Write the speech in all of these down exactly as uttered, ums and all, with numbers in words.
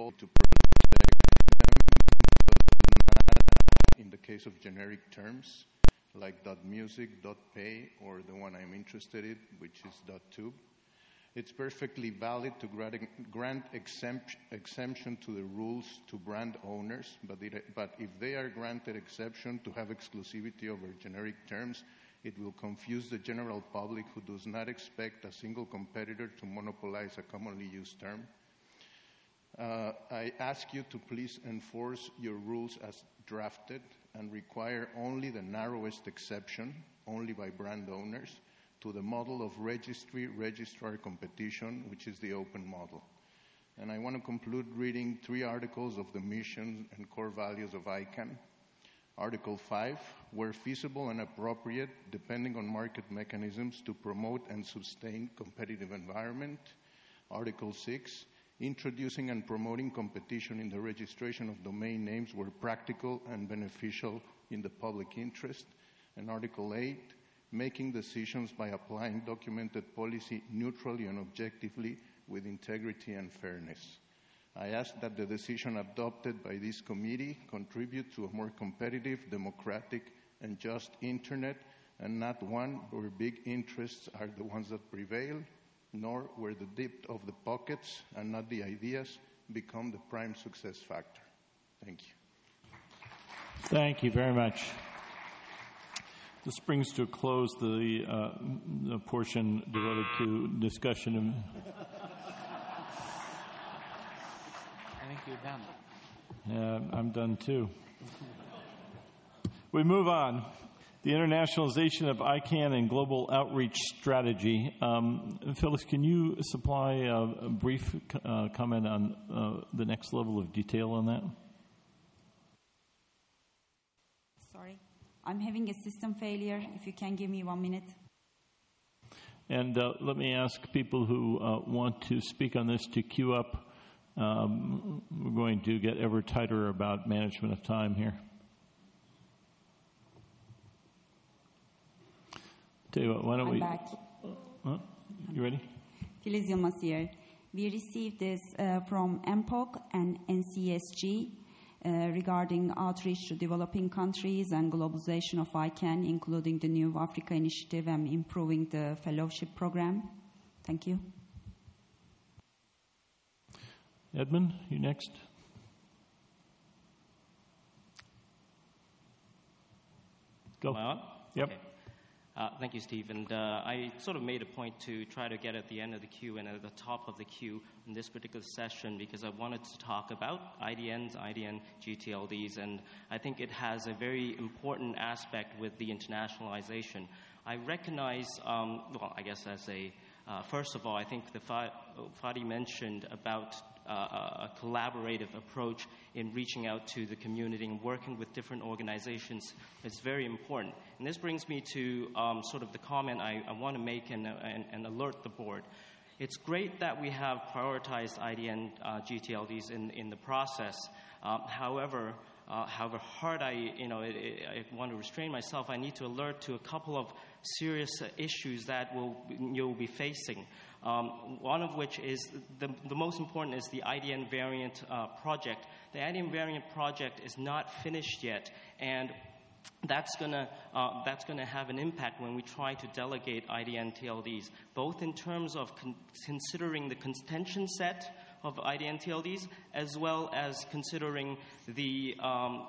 role to protect them, but not in the case of generic terms like .music, .pay, or the one I'm interested in, which is .tube. It's perfectly valid to grant exemption to the rules to brand owners, but, it, but if they are granted exception to have exclusivity over generic terms, it will confuse the general public who does not expect a single competitor to monopolize a commonly used term. Uh, I ask you to please enforce your rules as drafted and require only the narrowest exception, only by brand owners, to the model of registry-registrar competition, which is the open model. And I want to conclude reading three articles of the mission and core values of I CANN. Article five, where feasible and appropriate, depending on market mechanisms to promote and sustain competitive environment. Article six, introducing and promoting competition in the registration of domain names where practical and beneficial in the public interest. And Article eight, making decisions by applying documented policy neutrally and objectively with integrity and fairness. I ask that the decision adopted by this committee contribute to a more competitive, democratic, and just Internet, and not one where big interests are the ones that prevail, nor where the depth of the pockets and not the ideas become the prime success factor. Thank you. Thank you very much. This brings to a close the, uh, the portion devoted to discussion. I think you're done. Yeah, I'm done too. We move on. The internationalization of I CANN and global outreach strategy. Um, Phyllis, can you supply a, a brief uh, comment on uh, the next level of detail on that? Sorry. I'm having a system failure. If you can give me one minute. And uh, let me ask people who uh, want to speak on this to queue up. Um, we're going to get ever tighter about management of time here. Tell you what, why don't I'm we... back. Uh, you ready? Filiz Yılmaz here. We received this uh, from M P O C and N C S G. Uh, regarding outreach to developing countries and globalization of I CANN, including the New Africa Initiative and improving the fellowship program. Thank you. Edmund, you next. Go. Am I on? Yep. Okay. Uh, thank you, Steve. And uh, I sort of made a point to try to get at the end of the queue and at the top of the queue in this particular session because I wanted to talk about I D Ns, I D N G T L Ds, and I think it has a very important aspect with the internationalization. I recognize, um, well, I guess as a, uh, first of all, I think the Fadi mentioned about Uh, a collaborative approach in reaching out to the community and working with different organizations is very important. And this brings me to um, sort of the comment I, I want to make and, and, and alert the board. It's great that we have prioritized I D N uh, G T L Ds in, in the process. Um, however, uh, however hard I, you know, it, it, I want to restrain myself, I need to alert to a couple of serious uh, issues that we'll, you'll be facing. Um, one of which is, the, the most important is the I D N variant uh, project. The I D N variant project is not finished yet, and that's going to uh, that's going to have an impact when we try to delegate I D N T L Ds, both in terms of con considering the contention set of I D N T L Ds, as well as considering the um,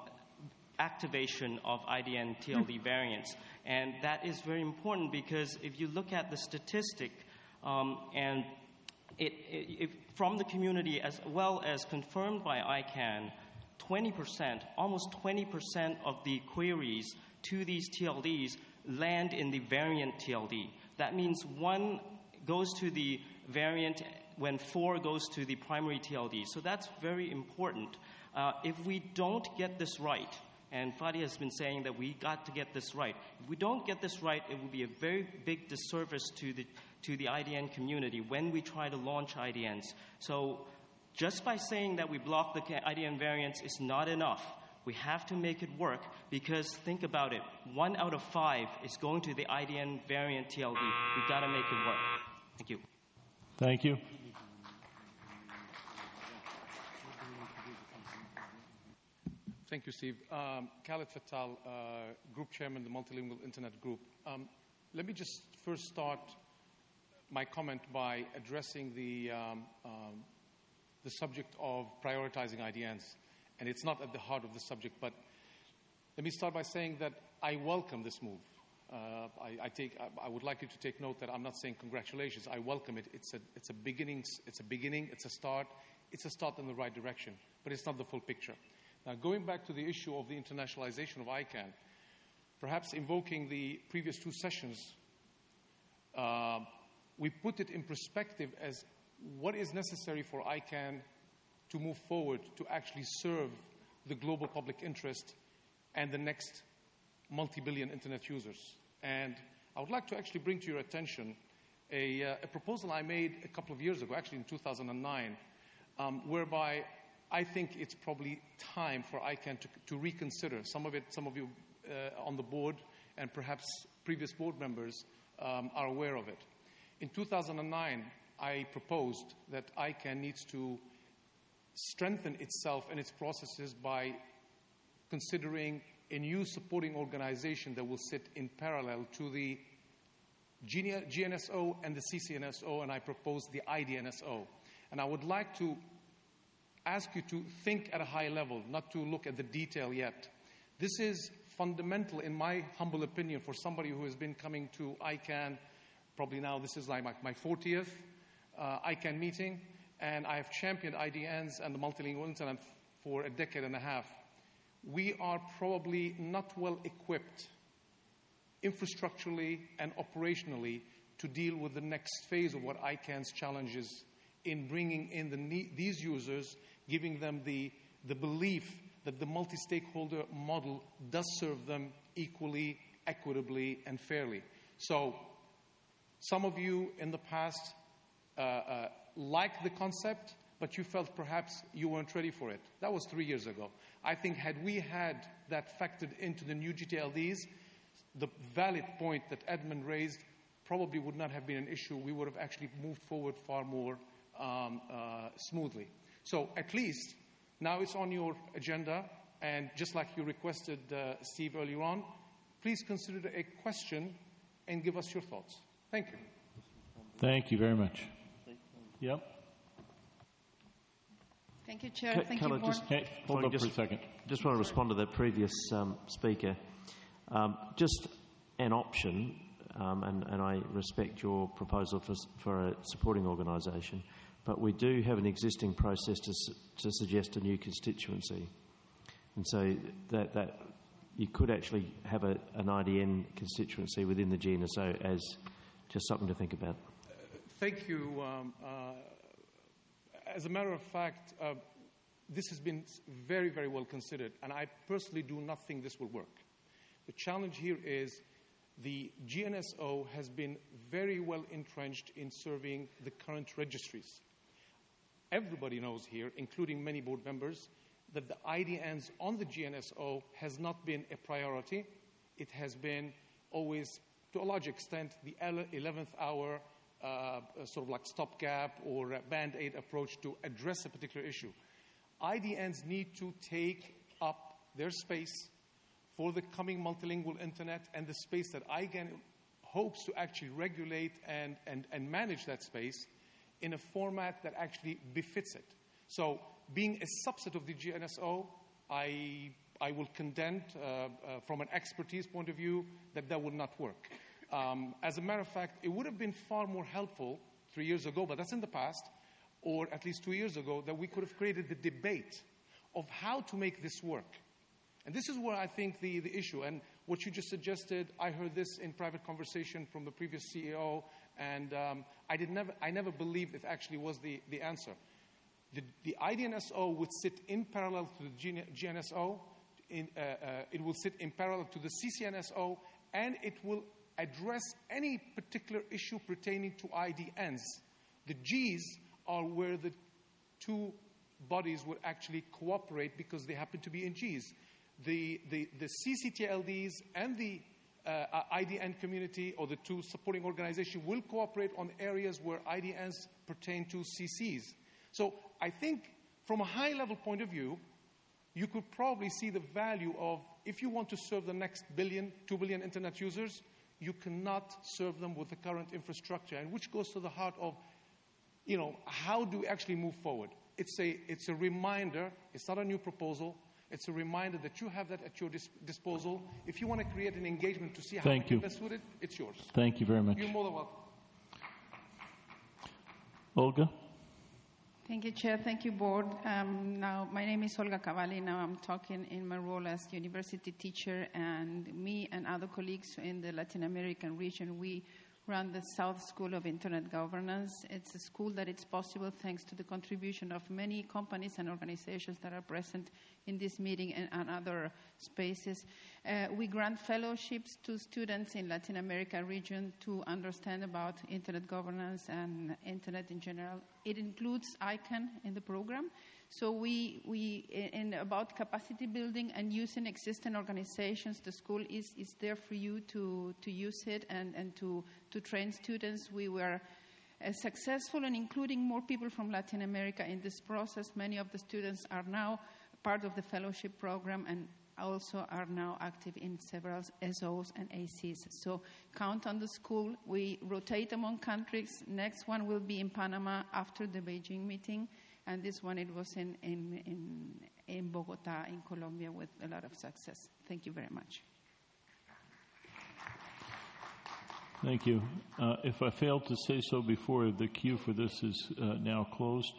activation of I D N T L D variants. And that is very important because if you look at the statistic, Um, and it, it, it, from the community as well as confirmed by I CANN, twenty percent, almost twenty percent of the queries to these T L Ds land in the variant T L D. That means one goes to the variant when four goes to the primary T L D. So that's very important. Uh, if we don't get this right, and Fadi has been saying that we got to get this right. If we don't get this right, it will be a very big disservice to the to the I D N community when we try to launch I D Ns. So just by saying that we block the I D N variants is not enough. We have to make it work because think about it. One out of five is going to the I D N variant T L D. We've got to make it work. Thank you. Thank you. Thank you, Steve. Um, Khaled Fattal, uh, Group Chairman, the Multilingual Internet Group. Um, let me just first start my comment by addressing the, um, um, the subject of prioritizing I D Ns. And it's not at the heart of the subject, but let me start by saying that I welcome this move. Uh, I, I, take, I, I would like you to take note that I'm not saying congratulations. I welcome it. It's a, it's a beginning. It's a beginning. It's a start. It's a start in the right direction, but it's not the full picture. Now, going back to the issue of the internationalization of I CANN, perhaps invoking the previous two sessions, uh, we put it in perspective as what is necessary for I CANN to move forward to actually serve the global public interest and the next multi-billion internet users. And I would like to actually bring to your attention a, uh, a proposal I made a couple of years ago, actually in two thousand nine, um, whereby I think it's probably time for I CANN to, to reconsider. Some of it, some of you uh, on the board and perhaps previous board members um, are aware of it. In two thousand nine, I proposed that I CANN needs to strengthen itself and its processes by considering a new supporting organization that will sit in parallel to the G N S O and the C C N S O, and I proposed the I D N S O. And I would like to ask you to think at a high level, not to look at the detail yet. This is fundamental, in my humble opinion, for somebody who has been coming to I CANN, probably now this is like my, my fortieth uh, I CANN meeting, and I have championed I D Ns and the multilingual internet for a decade and a half. We are probably not well equipped infrastructurally and operationally to deal with the next phase of what I CANN's challenge is in bringing in the ne- these users, giving them the, the belief that the multi-stakeholder model does serve them equally, equitably, and fairly. So some of you in the past uh, uh, liked the concept, but you felt perhaps you weren't ready for it. That was three years ago. I think had we had that factored into the new G T L Ds, the valid point that Edmund raised probably would not have been an issue. We would have actually moved forward far more um, uh, smoothly. So at least now it's on your agenda, and just like you requested, uh, Steve, earlier on, please consider it a question and give us your thoughts. Thank you. Thank you very much. Yep. Thank you, Chair. Ca- Thank can you, I Board. just, Hey, hold sorry, up just, for a second. Just want to respond to that previous um, speaker. Um, just an option, um, and, and I respect your proposal for, for a supporting organisation, but we do have an existing process to, su- to suggest a new constituency. And so that, that you could actually have a, an I D N constituency within the G N S O as just something to think about. Thank you. Um, uh, as a matter of fact, uh, this has been very, very well considered, and I personally do not think this will work. The challenge here is the G N S O has been very well entrenched in serving the current registries. Everybody knows here, including many board members, that the I D Ns on the G N S O has not been a priority. It has been always, to a large extent, the eleventh hour uh, sort of like stopgap or band-aid approach to address a particular issue. I D Ns need to take up their space for the coming multilingual internet and the space that I CANN hopes to actually regulate and, and, and manage that space in a format that actually befits it. So being a subset of the G N S O, I, I will contend uh, uh, from an expertise point of view that that would not work. Um, as a matter of fact, it would have been far more helpful three years ago, but that's in the past, or at least two years ago, that we could have created the debate of how to make this work. And this is where I think the, the issue, and what you just suggested, I heard this in private conversation from the previous C E O, and um, I, did never, I never believed it actually was the, the answer. The, the I D N S O would sit in parallel to the G N S O, in, uh, uh, it will sit in parallel to the C C N S O, and it will address any particular issue pertaining to I D Ns. The Gs are where the two bodies would actually cooperate because they happen to be in Gs. The, the, the C C T L Ds and the uh, I D N community, or the two supporting organizations, will cooperate on areas where I D Ns pertain to C Cs. So I think from a high-level point of view, you could probably see the value of, if you want to serve the next billion, two billion internet users, you cannot serve them with the current infrastructure, and which goes to the heart of, you know, how do we actually move forward? It's a, it's a reminder, it's not a new proposal, it's a reminder that you have that at your dis- disposal. If you want to create an engagement to see how Thank we can you. best with it, it's yours. Thank you very much. You're more than welcome. Olga? Thank you, Chair. Thank you, Board. Um, now, my name is Olga Cavalli. Now I'm talking in my role as university teacher, and me and other colleagues in the Latin American region, we run the South School of Internet Governance. It's a school that it's possible thanks to the contribution of many companies and organizations that are present in this meeting and, and other spaces. Uh, we grant fellowships to students in Latin America region to understand about Internet governance and Internet in general. It includes ICANN in the program. So we, we in about capacity building and using existing organizations, the school is, is there for you to, to use it and, and to, to train students. We were uh, successful in including more people from Latin America in this process. Many of the students are now part of the fellowship program and also are now active in several S Os and A Cs. So count on the school. We rotate among countries. Next one will be in Panama after the Beijing meeting. And this one, it was in, in, in, in Bogota, in Colombia, with a lot of success. Thank you very much. Thank you. Uh, if I failed to say so before, the queue for this is uh, now closed.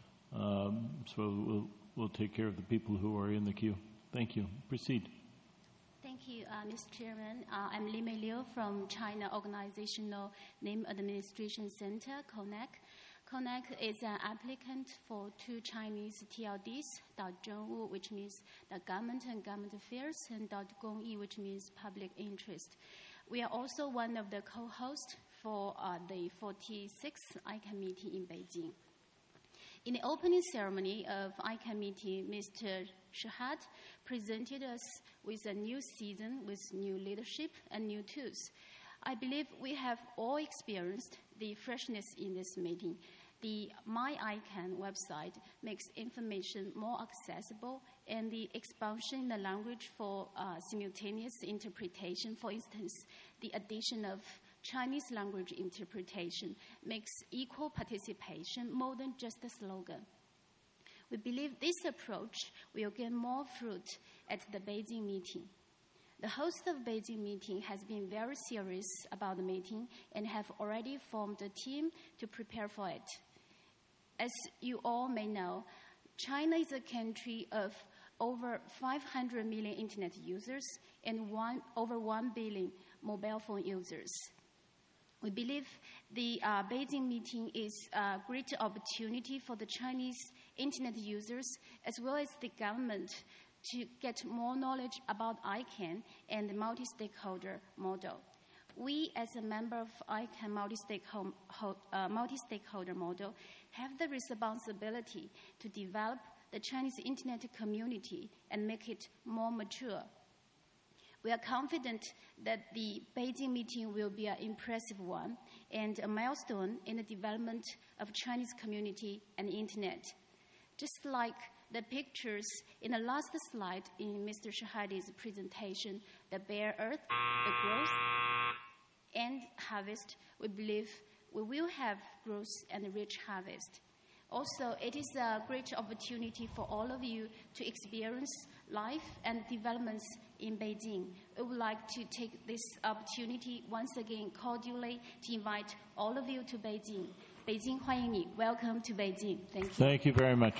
Um, so we'll, we'll take care of the people who are in the queue. Thank you. Proceed. Thank you, uh, Mister Chairman. Uh, I'm Li Mei Liu from China Organizational Name Administration Center, C O N A C. C O N A C is an applicant for two Chinese T L Ds, .zhongwu, which means the government and government affairs, and .gongyi, which means public interest. We are also one of the co-hosts for uh, the forty-sixth ICANN meeting in Beijing. In the opening ceremony of ICANN meeting, Mister Shahad presented us with a new season with new leadership and new tools. I believe we have all experienced the freshness in this meeting. The MyICANN website makes information more accessible, and the expansion in the language for uh, simultaneous interpretation, for instance, the addition of Chinese language interpretation makes equal participation more than just a slogan. We believe this approach will gain more fruit at the Beijing meeting. The host of Beijing meeting has been very serious about the meeting and have already formed a team to prepare for it. As you all may know, China is a country of over five hundred million internet users and one, over one billion mobile phone users. We believe the uh, Beijing meeting is a great opportunity for the Chinese internet users as well as the government to get more knowledge about ICANN and the multi-stakeholder model. We, as a member of ICANN multi-stakeholder, uh, multi-stakeholder model, have the responsibility to develop the Chinese internet community and make it more mature. We are confident that the Beijing meeting will be an impressive one and a milestone in the development of Chinese community and internet. Just like the pictures in the last slide in Mister Shahadi's presentation, the bare earth, the growth, and harvest, we believe we will have growth and rich harvest. Also, it is a great opportunity for all of you to experience life and developments in Beijing. We would like to take this opportunity once again cordially to invite all of you to Beijing. Beijing 欢迎你. Welcome to Beijing. Thank you. Thank you very much.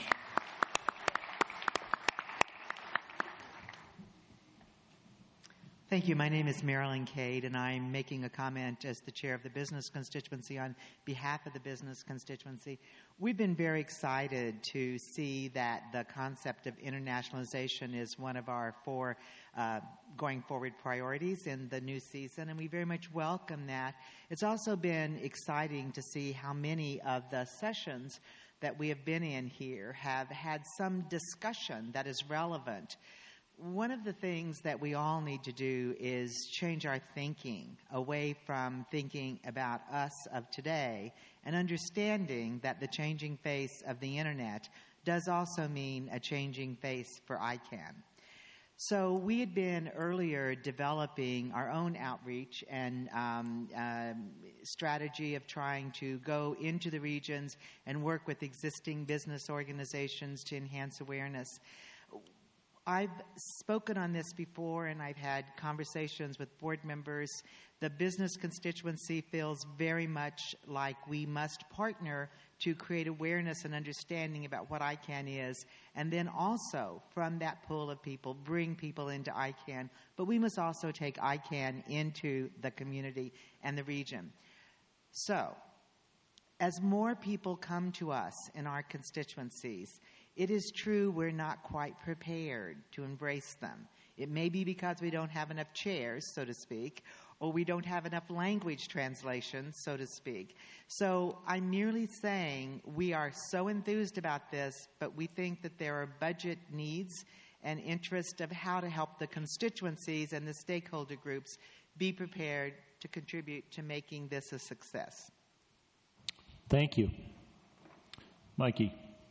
Thank you. My name is Marilyn Cade, and I'm making a comment as the chair of the business constituency on behalf of the business constituency. We've been very excited to see that the concept of internationalization is one of our four uh, going forward priorities in the new season, and we very much welcome that. It's also been exciting to see how many of the sessions that we have been in here have had some discussion that is relevant. One of the things that we all need to do is change our thinking away from thinking about us of today and understanding that the changing face of the internet does also mean a changing face for ICANN. So we had been earlier developing our own outreach and um, uh, strategy of trying to go into the regions and work with existing business organizations to enhance awareness. I've spoken on this before, and I've had conversations with board members. The business constituency feels very much like we must partner to create awareness and understanding about what ICANN is, and then also, from that pool of people, bring people into ICANN. But we must also take ICANN into the community and the region. So, as more people come to us in our constituencies, it is true we're not quite prepared to embrace them. It may be because we don't have enough chairs, so to speak, or we don't have enough language translation, so to speak. So I'm merely saying we are so enthused about this, but we think that there are budget needs and interest of how to help the constituencies and the stakeholder groups be prepared to contribute to making this a success. Thank you. Mikey.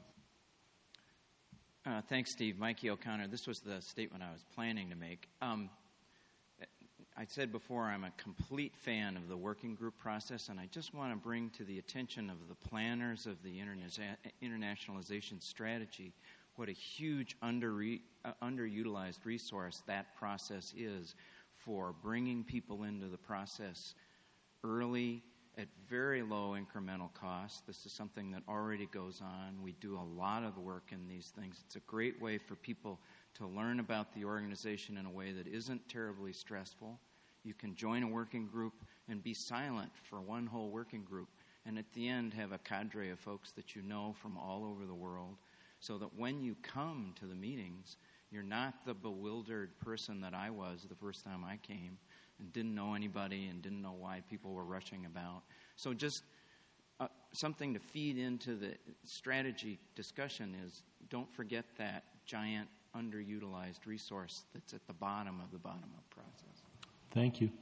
Uh, thanks, Steve. Mikey O'Connor. This was the statement I was planning to make. Um, I said before I'm a complete fan of the working group process, and I just want to bring to the attention of the planners of the interna- internationalization strategy what a huge under, uh, underutilized resource that process is for bringing people into the process early, at very low incremental cost. This is something that already goes on. We do a lot of the work in these things. It's a great way for people to learn about the organization in a way that isn't terribly stressful. You can join a working group and be silent for one whole working group, and at the end have a cadre of folks that you know from all over the world, so that when you come to the meetings, you're not the bewildered person that I was the first time I came, and didn't know anybody and didn't know why people were rushing about. So just uh, something to feed into the strategy discussion is don't forget that giant underutilized resource that's at the bottom of the bottom-up process. Thank you.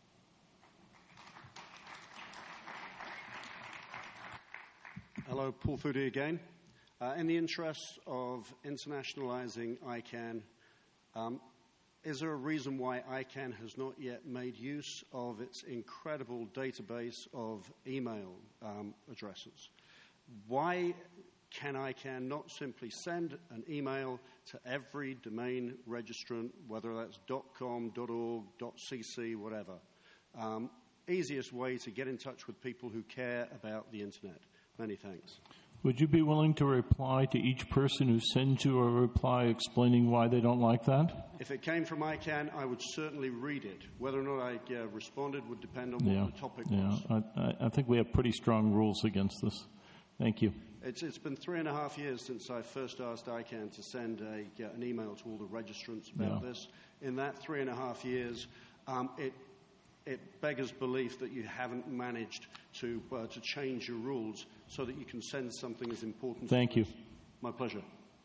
Hello, Paul Foody again. Uh, in the interest of internationalizing ICANN, um, is there a reason why ICANN has not yet made use of its incredible database of email um, addresses? Why can ICANN not simply send an email to every domain registrant, whether that's .com, .org, .cc, whatever? Um, easiest way to get in touch with people who care about the Internet. Many thanks. Would you be willing to reply to each person who sends you a reply explaining why they don't like that? If it came from ICANN, I would certainly read it. Whether or not I uh, responded would depend on yeah. what the topic yeah. was. I, I think we have pretty strong rules against this. Thank you. It's, it's been three and a half years since I first asked ICANN to send a, uh, an email to all the registrants about yeah. this. In that three and a half years, um, it It beggars belief that you haven't managed to uh, to change your rules so that you can send something as important. Thank you. My pleasure.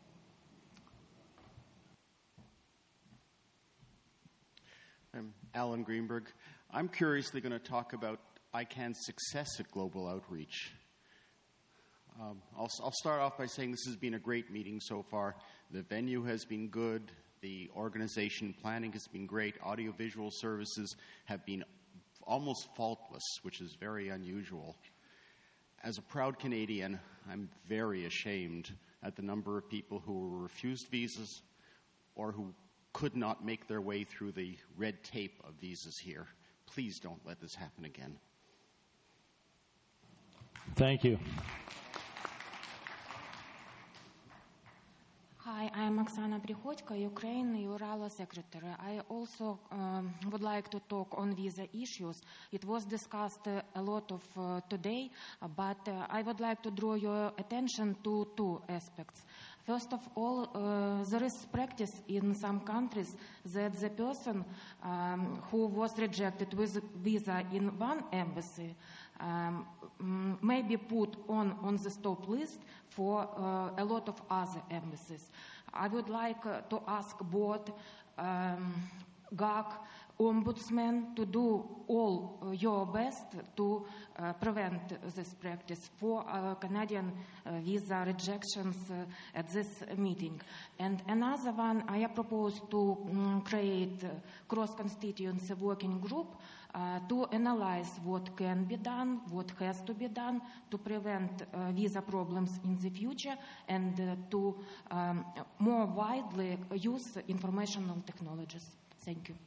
I'm Alan Greenberg. I'm curiously going to talk about ICANN's success at global outreach. Um, I'll, I'll start off by saying this has been a great meeting so far. The venue has been good. The organization planning has been great. Audiovisual services have been almost faultless, which is very unusual. As a proud Canadian, I'm very ashamed at the number of people who were refused visas or who could not make their way through the red tape of visas here. Please don't let this happen again. Thank you. Hi, I'm Oksana Prihodko, Ukraine Euralia Secretary. I also um, would like to talk on visa issues. It was discussed uh, a lot of uh, today, uh, but uh, I would like to draw your attention to two aspects. First of all, uh, there is practice in some countries that the person um, who was rejected with visa in one embassy um, may be put on, on the stop list for uh, a lot of other embassies. I would like uh, to ask both um, G A C, ombudsman to do all uh, your best to uh, prevent this practice for uh, Canadian uh, visa rejections uh, at this meeting. And another one, I propose to um, create a cross-constituency working group uh, to analyze what can be done, what has to be done to prevent uh, visa problems in the future and uh, to um, more widely use informational technologies. Thank you.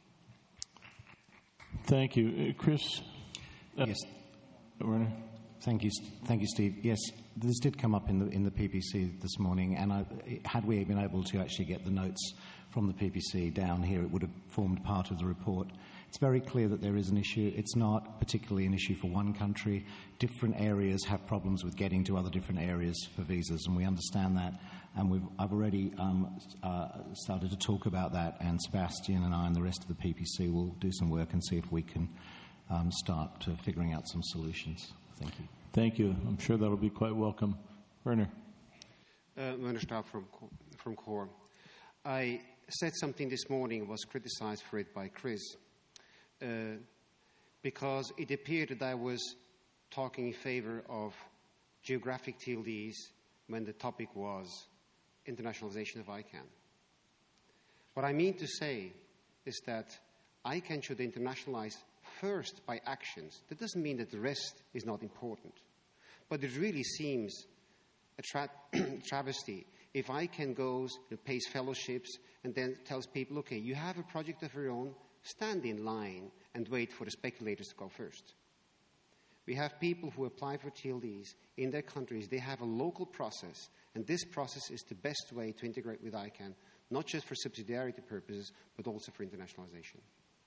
Thank you. Uh, Chris? Uh, yes. Werner? Thank you, Thank you, Steve. Yes, this did come up in the, in the P P C this morning, and I, had we been able to actually get the notes from the P P C down here, it would have formed part of the report. It's very clear that there is an issue. It's not particularly an issue for one country. Different areas have problems with getting to other different areas for visas, and we understand that. And we've, I've already um, uh, started to talk about that, and Sebastian and I and the rest of the P P C will do some work and see if we can um, start uh, figuring out some solutions. Thank you. Thank you. I'm sure that'll be quite welcome. Werner. Uh, Werner Staub from, from CORE. I said something this morning, was criticized for it by Chris, uh, because it appeared that I was talking in favor of geographic T L Ds when the topic was internationalization of ICANN. What I mean to say is that ICANN should internationalize first by actions. That doesn't mean that the rest is not important. But it really seems a tra- travesty if ICANN goes and pays fellowships and then tells people, okay, you have a project of your own, stand in line and wait for the speculators to go first. We have people who apply for T L Ds in their countries. They have a local process, and this process is the best way to integrate with ICANN, not just for subsidiarity purposes, but also for internationalization.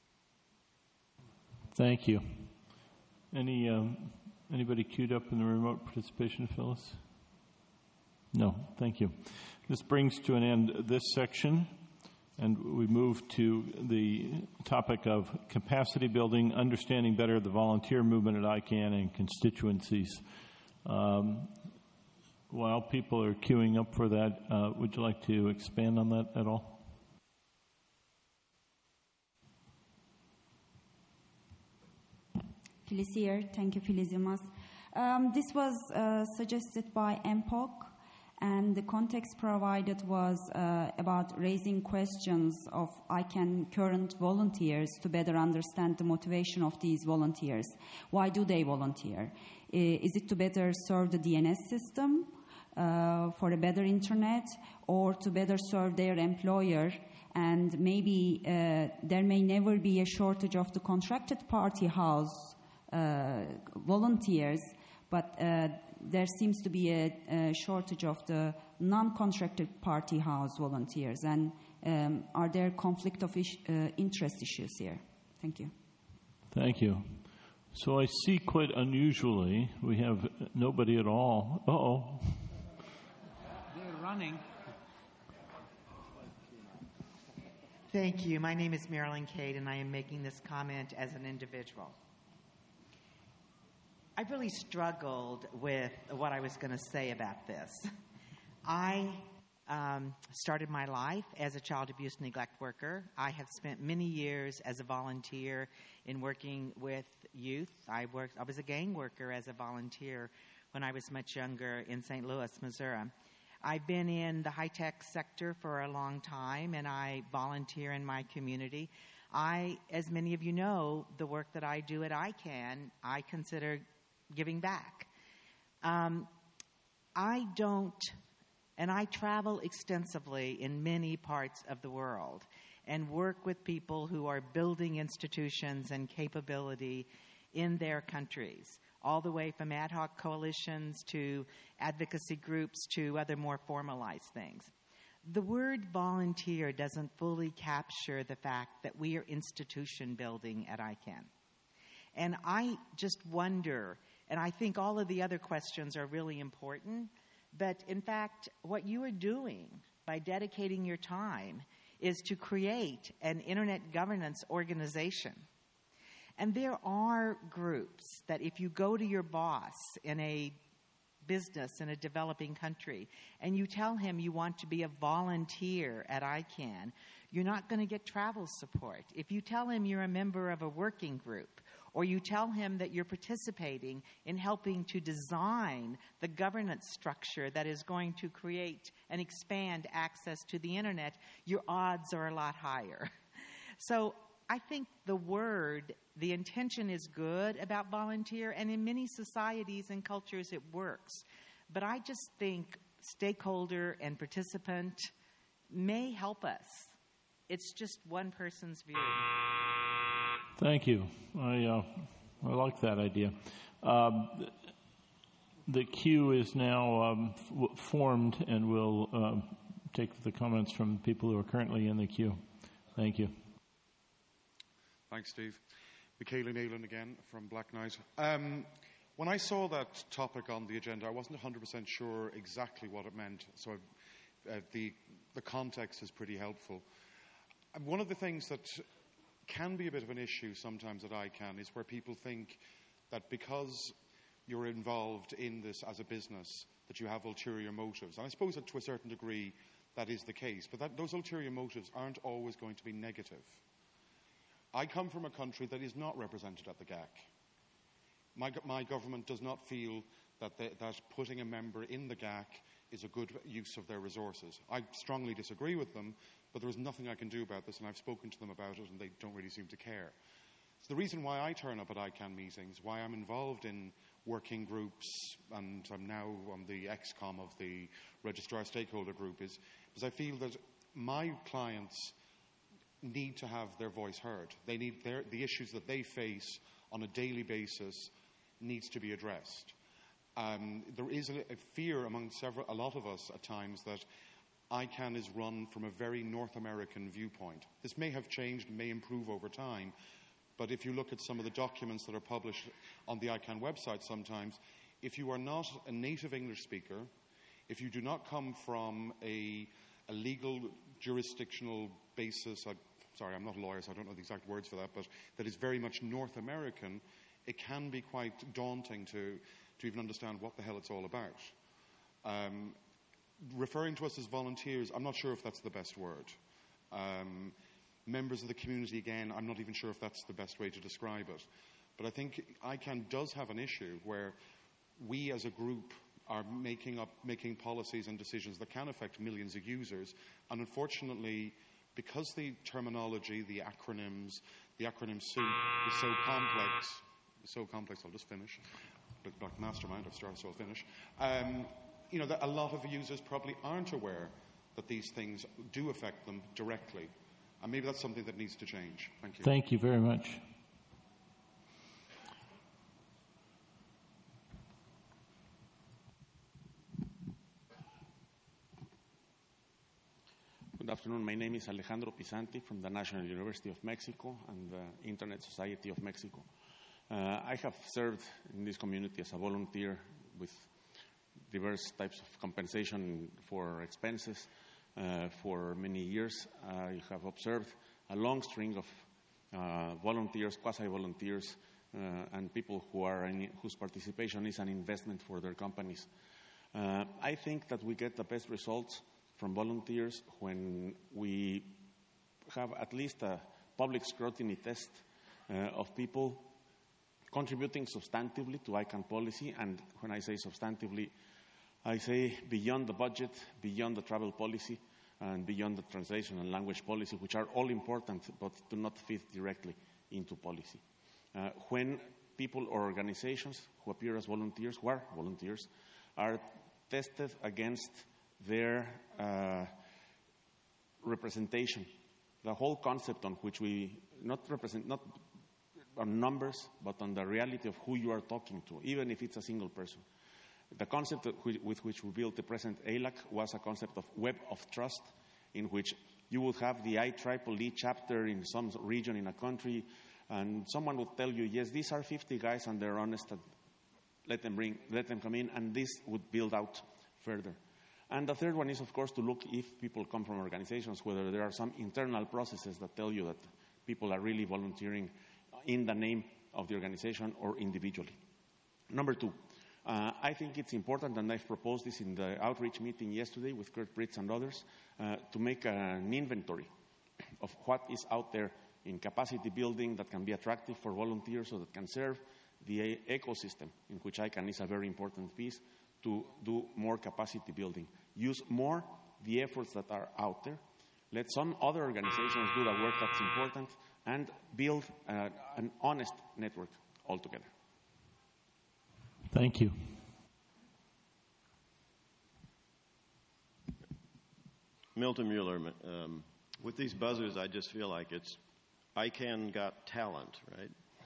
Thank you. Any um, anybody queued up in the remote participation, Phyllis? No, thank you. This brings to an end this section, and we move to the topic of capacity building, understanding better the volunteer movement at ICANN and constituencies. Um, while people are queuing up for that, uh, would you like to expand on that at all? Phyllis here. Thank you, Phyllis Yilmaz. Um, this was uh, suggested by M P O C, and the context provided was uh, about raising questions of ICANN current volunteers to better understand the motivation of these volunteers. Why do they volunteer? Is it to better serve the D N S system, uh, for a better internet, or to better serve their employer? And maybe uh, there may never be a shortage of the contracted party house uh, volunteers, but uh, there seems to be a, a shortage of the non-contracted party house volunteers. And um, are there conflict of ish, uh, interest issues here? Thank you. Thank you. So I see quite unusually we have nobody at all. Uh-oh. They're running. Thank you. My name is Marilyn Cade, and I am making this comment as an individual. I really struggled with what I was going to say about this. I um, started my life as a child abuse neglect worker. I have spent many years as a volunteer in working with youth. I worked. I was a gang worker as a volunteer when I was much younger in Saint Louis, Missouri. I've been in the high-tech sector for a long time, and I volunteer in my community. I, as many of you know, the work that I do at ICANN, I consider giving back. Um, I don't, and I travel extensively in many parts of the world and work with people who are building institutions and capability in their countries, all the way from ad hoc coalitions to advocacy groups to other more formalized things. The word volunteer doesn't fully capture the fact that we are institution building at ICANN. And I just wonder, and I think all of the other questions are really important, but in fact, what you are doing by dedicating your time is to create an internet governance organization. And there are groups that if you go to your boss in a business in a developing country and you tell him you want to be a volunteer at I CAN, you're not going to get travel support. If you tell him you're a member of a working group, or you tell him that you're participating in helping to design the governance structure that is going to create and expand access to the internet, your odds are a lot higher. So I think the word, the intention is good about volunteer, and in many societies and cultures it works. But I just think stakeholder and participant may help us. It's just one person's view. Thank you. I uh, I like that idea. Um, the queue is now um, f- formed, and we'll uh, take the comments from people who are currently in the queue. Thank you. Thanks, Steve. Michaela Nealon again from Black Knight. Um, when I saw that topic on the agenda, I wasn't one hundred percent sure exactly what it meant, so uh, the, the context is pretty helpful. One of the things that can be a bit of an issue sometimes at I CAN is where people think that because you're involved in this as a business that you have ulterior motives. And I suppose that to a certain degree that is the case, but that, those ulterior motives aren't always going to be negative. I come from a country that is not represented at the G A C. My, my government does not feel that, they, that putting a member in the G A C is a good use of their resources. I strongly disagree with them, but there is nothing I can do about this, and I've spoken to them about it, and they don't really seem to care. So the reason why I turn up at I CAN meetings, why I'm involved in working groups, and I'm now on the X COM of the Registrar Stakeholder Group, is because I feel that my clients need to have their voice heard. They need their, the issues that they face on a daily basis needs to be addressed. Um, there is a, a fear among several, a lot of us at times that I CAN is run from a very North American viewpoint. This may have changed, may improve over time, but if you look at some of the documents that are published on the I CAN website sometimes, if you are not a native English speaker, if you do not come from a, a legal jurisdictional basis, I, sorry, I'm not a lawyer, so I don't know the exact words for that, but that is very much North American, it can be quite daunting to, to even understand what the hell it's all about. Um, referring to us as volunteers, I'm not sure if that's the best word. Um, members of the community, again, I'm not even sure if that's the best way to describe it. But I think I CAN does have an issue where we as a group are making up, making policies and decisions that can affect millions of users. And unfortunately, because the terminology, the acronyms, the acronym soup is so complex, so complex, I'll just finish. But like mastermind, I've started, so I'll finish. Um, you know, that a lot of users probably aren't aware that these things do affect them directly. And maybe that's something that needs to change. Thank you. Thank you very much. Good afternoon. My name is Alejandro Pisanti from the National University of Mexico and the Internet Society of Mexico. Uh, I have served in this community as a volunteer with diverse types of compensation for expenses uh, for many years. I have observed a long string of uh, volunteers, quasi-volunteers, uh, and people who are in, whose participation is an investment for their companies. Uh, I think that we get the best results from volunteers when we have at least a public scrutiny test uh, of people contributing substantively to I CAN policy. And when I say substantively, I say beyond the budget, beyond the travel policy, and beyond the translation and language policy, which are all important but do not fit directly into policy. Uh, when people or organizations who appear as volunteers, who are volunteers, are tested against their uh, representation, the whole concept on which we not represent, not on numbers, but on the reality of who you are talking to, even if it's a single person. The concept with which we built the present A L A C was a concept of web of trust, in which you would have the I triple E chapter in some region in a country, and someone would tell you, yes, these are fifty guys and they're honest, let them bring, let them come in, and this would build out further. And the third one is, of course, to look if people come from organizations, whether there are some internal processes that tell you that people are really volunteering in the name of the organization or individually. Number two, Uh, I think it's important, and I've proposed this in the outreach meeting yesterday with Kurt Britz and others, uh, to make an inventory of what is out there in capacity building that can be attractive for volunteers or that can serve the ecosystem, in which ICANN is a very important piece, to do more capacity building. Use more the efforts that are out there. Let some other organizations do the work that's important, and build uh, an honest network altogether. Thank you. Milton Mueller. Um, with these buzzers, I just feel like it's ICANN got talent, right?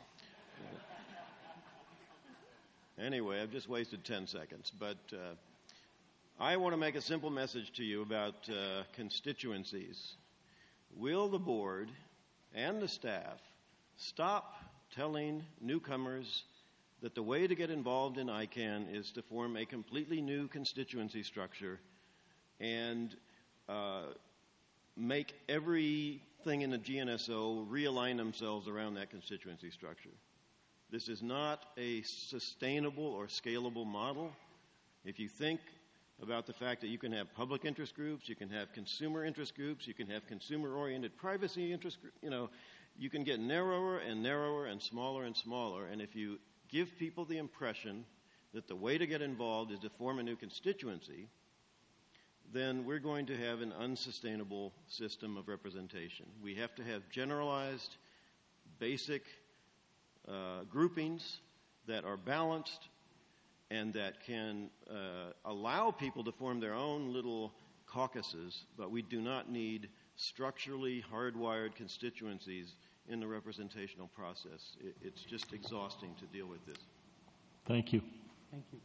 Anyway, I've just wasted ten seconds, but uh, I want to make a simple message to you about uh, constituencies. Will the board and the staff stop telling newcomers that the way to get involved in ICANN is to form a completely new constituency structure and uh, make everything in the G N S O realign themselves around that constituency structure? This is not a sustainable or scalable model. If you think about the fact that you can have public interest groups, you can have consumer interest groups, you can have consumer-oriented privacy interest groups, you know, you can get narrower and narrower and smaller and smaller. And if you give people the impression that the way to get involved is to form a new constituency, then we're going to have an unsustainable system of representation. We have to have generalized, basic uh, groupings that are balanced and that can uh, allow people to form their own little caucuses, but we do not need structurally hardwired constituencies in the representational process. It, it's just exhausting to deal with this. Thank you. Thank you.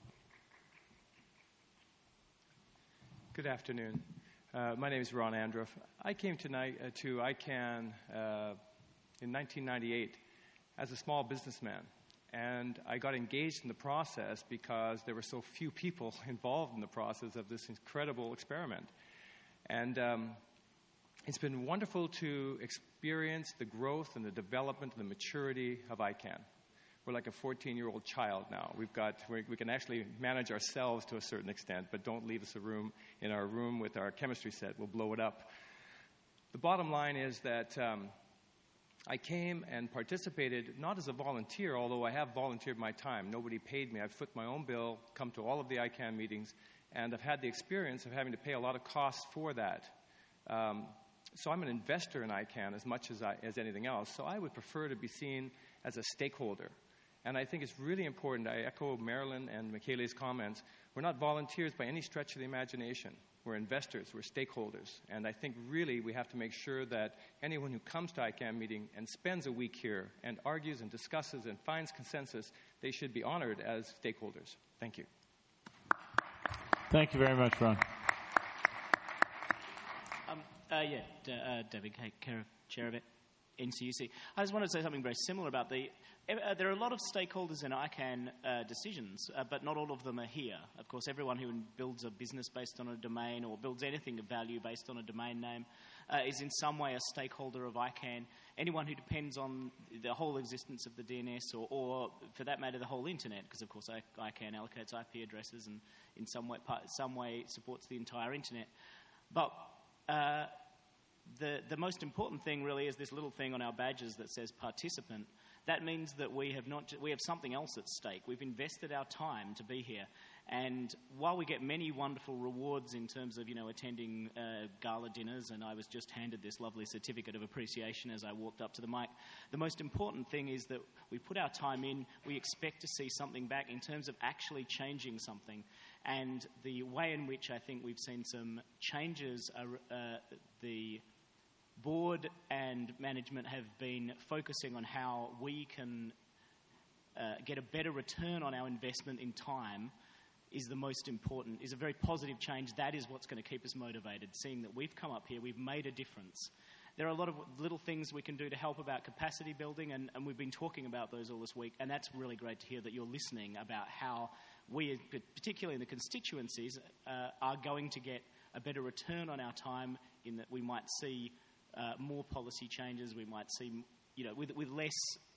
Good afternoon. Uh, my name is Ron Andruff. I came tonight uh, to ICANN uh, in nineteen ninety-eight as a small businessman, and I got engaged in the process because there were so few people involved in the process of this incredible experiment. And um, it's been wonderful to experience the growth and the development and the maturity of ICANN. We're like a fourteen-year-old child now. We've got, we we can actually manage ourselves to a certain extent, but don't leave us a room in our room with our chemistry set. We'll blow it up. The bottom line is that um, I came and participated not as a volunteer, although I have volunteered my time. Nobody paid me. I've foot my own bill, come to all of the ICANN meetings, and I've had the experience of having to pay a lot of costs for that. Um, so I'm an investor in ICANN as much as, I, as anything else, so I would prefer to be seen as a stakeholder. And I think it's really important. I echo Marilyn and Michele's comments. We're not volunteers by any stretch of the imagination. We're investors. We're stakeholders. And I think really we have to make sure that anyone who comes to ICANN meeting and spends a week here and argues and discusses and finds consensus, they should be honored as stakeholders. Thank you. Thank you very much, Ron. Um, uh, yeah, D- uh, David K. Chair of N C U C. I just wanted to say something very similar about the... Uh, there are a lot of stakeholders in ICANN uh, decisions, uh, but not all of them are here. Of course, everyone who builds a business based on a domain or builds anything of value based on a domain name uh, is in some way a stakeholder of ICANN. Anyone who depends on the whole existence of the D N S or, or for that matter, the whole internet, because of course ICANN allocates I P addresses and in some way, some way supports the entire internet. But uh, the, the most important thing really is this little thing on our badges that says participant. That means that we have not we have something else at stake. We've invested our time to be here, and while we get many wonderful rewards in terms of you know attending uh, gala dinners, and I was just handed this lovely certificate of appreciation as I walked up to the mic, the most important thing is that we put our time in. We expect to see something back in terms of actually changing something, and the way in which I think we've seen some changes are uh, the board and management have been focusing on how we can uh, get a better return on our investment in time is the most important, is a very positive change. That is what's going to keep us motivated, seeing that we've come up here, we've made a difference. There are a lot of little things we can do to help about capacity building, and, and we've been talking about those all this week, and that's really great to hear that you're listening about how we, particularly in the constituencies, uh, are going to get a better return on our time in that we might see Uh, more policy changes, we might see, you know, with, with less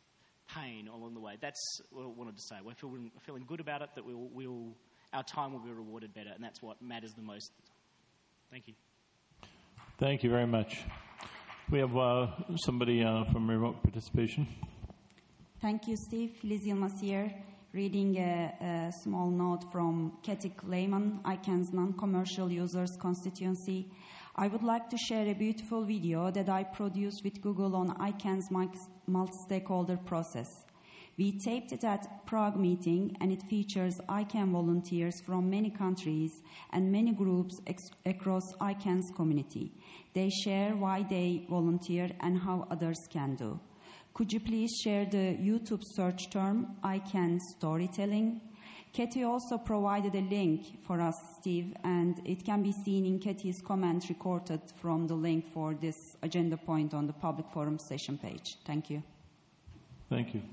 pain along the way. That's what I wanted to say. We're feeling, feeling good about it, that we'll, we'll, our time will be rewarded better, and that's what matters the most. Thank you. Thank you very much. We have uh, somebody uh, from remote participation. Thank you, Steve. Liz Yilmaz here, reading a, a small note from Kathy Clayman, I CAN's non-commercial users constituency. I would like to share a beautiful video that I produced with Google on I CAN's multi-stakeholder process. We taped it at Prague meeting, and it features I CAN volunteers from many countries and many groups ex- across I CAN's community. They share why they volunteer and how others can do. Could you please share the YouTube search term I CAN storytelling? Katie also provided a link for us, Steve, and it can be seen in Katie's comment recorded from the link for this agenda point on the public forum session page. Thank you. Thank you.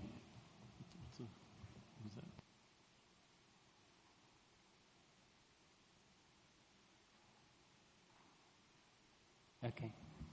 Okay.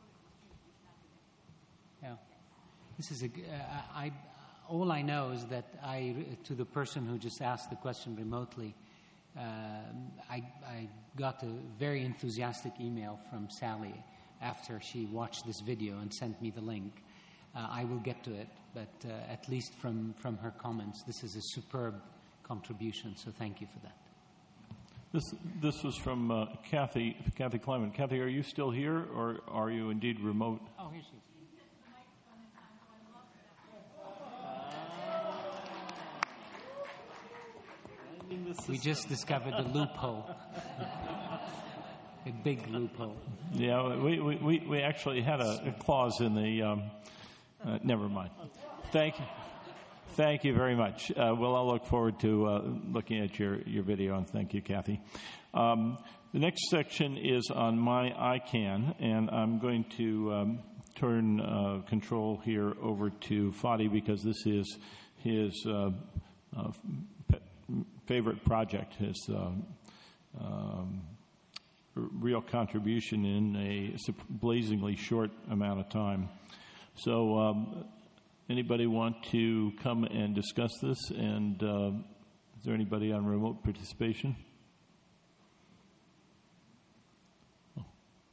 Yeah. This is a. Uh, I. All I know is that I, to the person who just asked the question remotely, uh, I, I got a very enthusiastic email from Sally after she watched this video and sent me the link. Uh, I will get to it, but uh, at least from, from her comments, this is a superb contribution. So thank you for that. This this was from uh, Kathy Kathy Clayman. Kathy, are you still here, or are you indeed remote? Oh, here she is. We just discovered a loophole, a big loophole. Yeah, we we, we actually had a, a clause in the. Um, uh, never mind. Thank you. Thank you very much. Uh, well, I'll look forward to uh, looking at your, your video, and thank you, Kathy. Um, the next section is on My I CAN, and I'm going to um, turn uh, control here over to Fadi because this is his uh, uh, favorite project, his uh, um, real contribution in a blazingly short amount of time. So um, anybody want to come and discuss this? And uh, is there anybody on remote participation? Oh.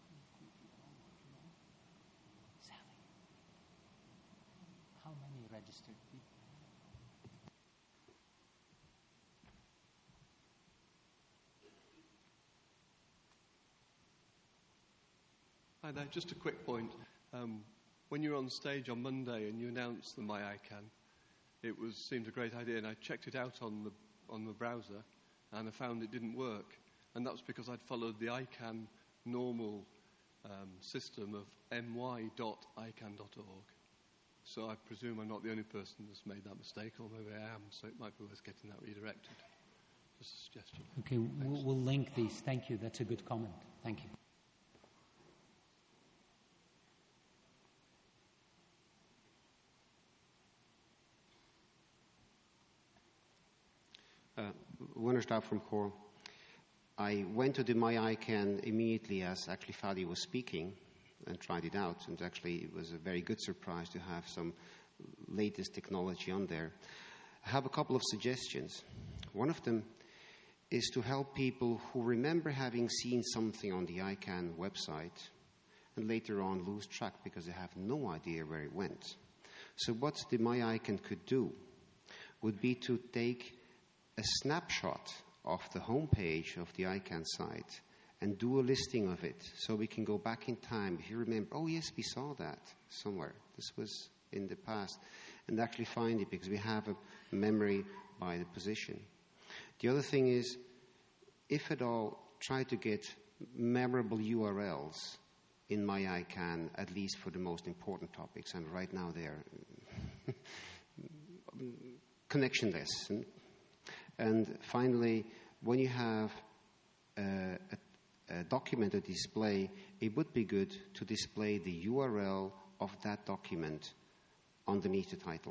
How many registered people? Hi there, just a quick point. Um, when you were on stage on Monday and you announced the My I CAN, it was seemed a great idea, and I checked it out on the on the browser, and I found it didn't work, and that was because I'd followed the I CAN normal um, system of m y dot i can dot org. So I presume I'm not the only person that's made that mistake, or maybe I am. So it might be worth getting that redirected. Just a suggestion. Okay, we'll, we'll link these. Thank you. That's a good comment. Thank you. Uh, Wennerstadt from Core. I went to the My I CAN immediately as actually Fadi was speaking and tried it out, and actually it was a very good surprise to have some latest technology on there. I have a couple of suggestions. One of them is to help people who remember having seen something on the I CAN website and later on lose track because they have no idea where it went. So what the My I CAN could do would be to take a snapshot of the homepage of the I CAN site and do a listing of it so we can go back in time. If you remember, oh yes, we saw that somewhere. This was in the past. And actually find it because we have a memory by the position. The other thing is, if at all, try to get memorable U R Ls in My I CAN, at least for the most important topics. And right now they're connectionless. And finally, when you have uh, a, a document to display, it would be good to display the U R L of that document underneath the title.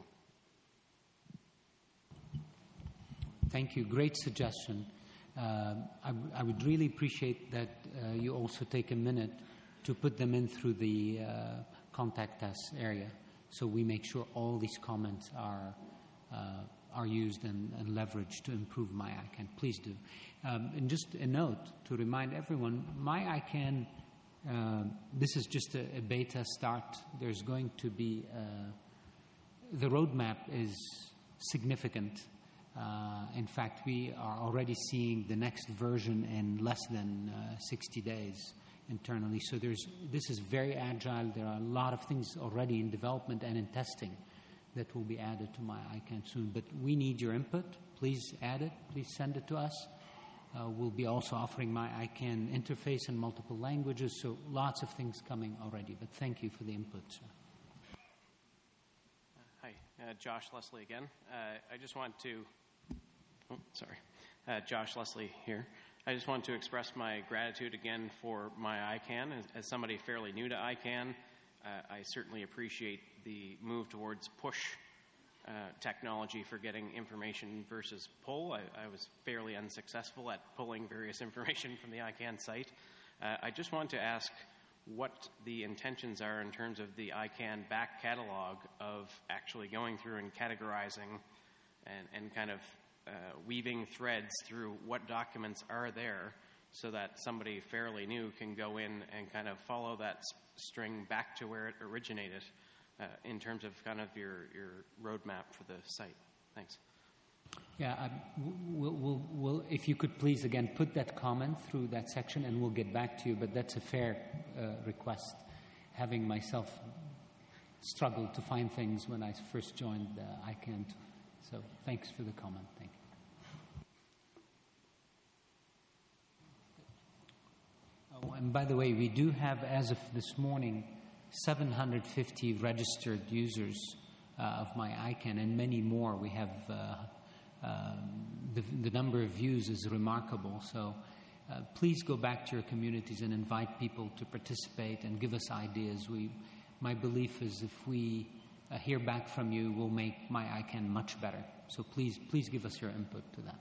Thank you. Great suggestion. Uh, I, w- I would really appreciate that uh, you also take a minute to put them in through the uh, contact us area So we make sure all these comments are uh, are used and, and leveraged to improve My I C A N. Please do. Um, and just a note to remind everyone, My I C A N, uh, this is just a, a beta start. There's going to be, uh, the roadmap is significant. Uh, in fact, we are already seeing the next version in less than uh, sixty days internally. So there's, this is very agile. There are a lot of things already in development and in testing that will be added to My I C A N soon. But we need your input. Please add it. Please send it to us. Uh, we'll be also offering My I C A N interface in multiple languages. So lots of things coming already. But thank you for the input, sir. Hi, uh, Josh Leslie again. Uh, I just want to, oh, sorry, uh, Josh Leslie here. I just want to express my gratitude again for My I C A N. As, as somebody fairly new to I C A N, uh, I certainly appreciate the move towards push uh, technology for getting information versus pull. I, I was fairly unsuccessful at pulling various information from the I C A N site. Uh, I just want to ask what the intentions are in terms of the I C A N back catalog of actually going through and categorizing and, and kind of uh, weaving threads through what documents are there so that somebody fairly new can go in and kind of follow that s- string back to where it originated uh, in terms of kind of your, your roadmap for the site. Thanks. Yeah, I, we'll, we'll, we'll, if you could please, again, put that comment through that section and we'll get back to you, but that's a fair uh, request, having myself struggled to find things when I first joined uh, I C A N. So thanks for the comment. Thank you. Oh, and by the way, we do have, as of this morning, seven hundred fifty registered users uh, of My I C A N and many more. We have... Uh, Um, the, the number of views is remarkable. So uh, please go back to your communities and invite people to participate and give us ideas. We, my belief is if we uh, hear back from you, we'll make My I C A N much better. So please, please give us your input to that.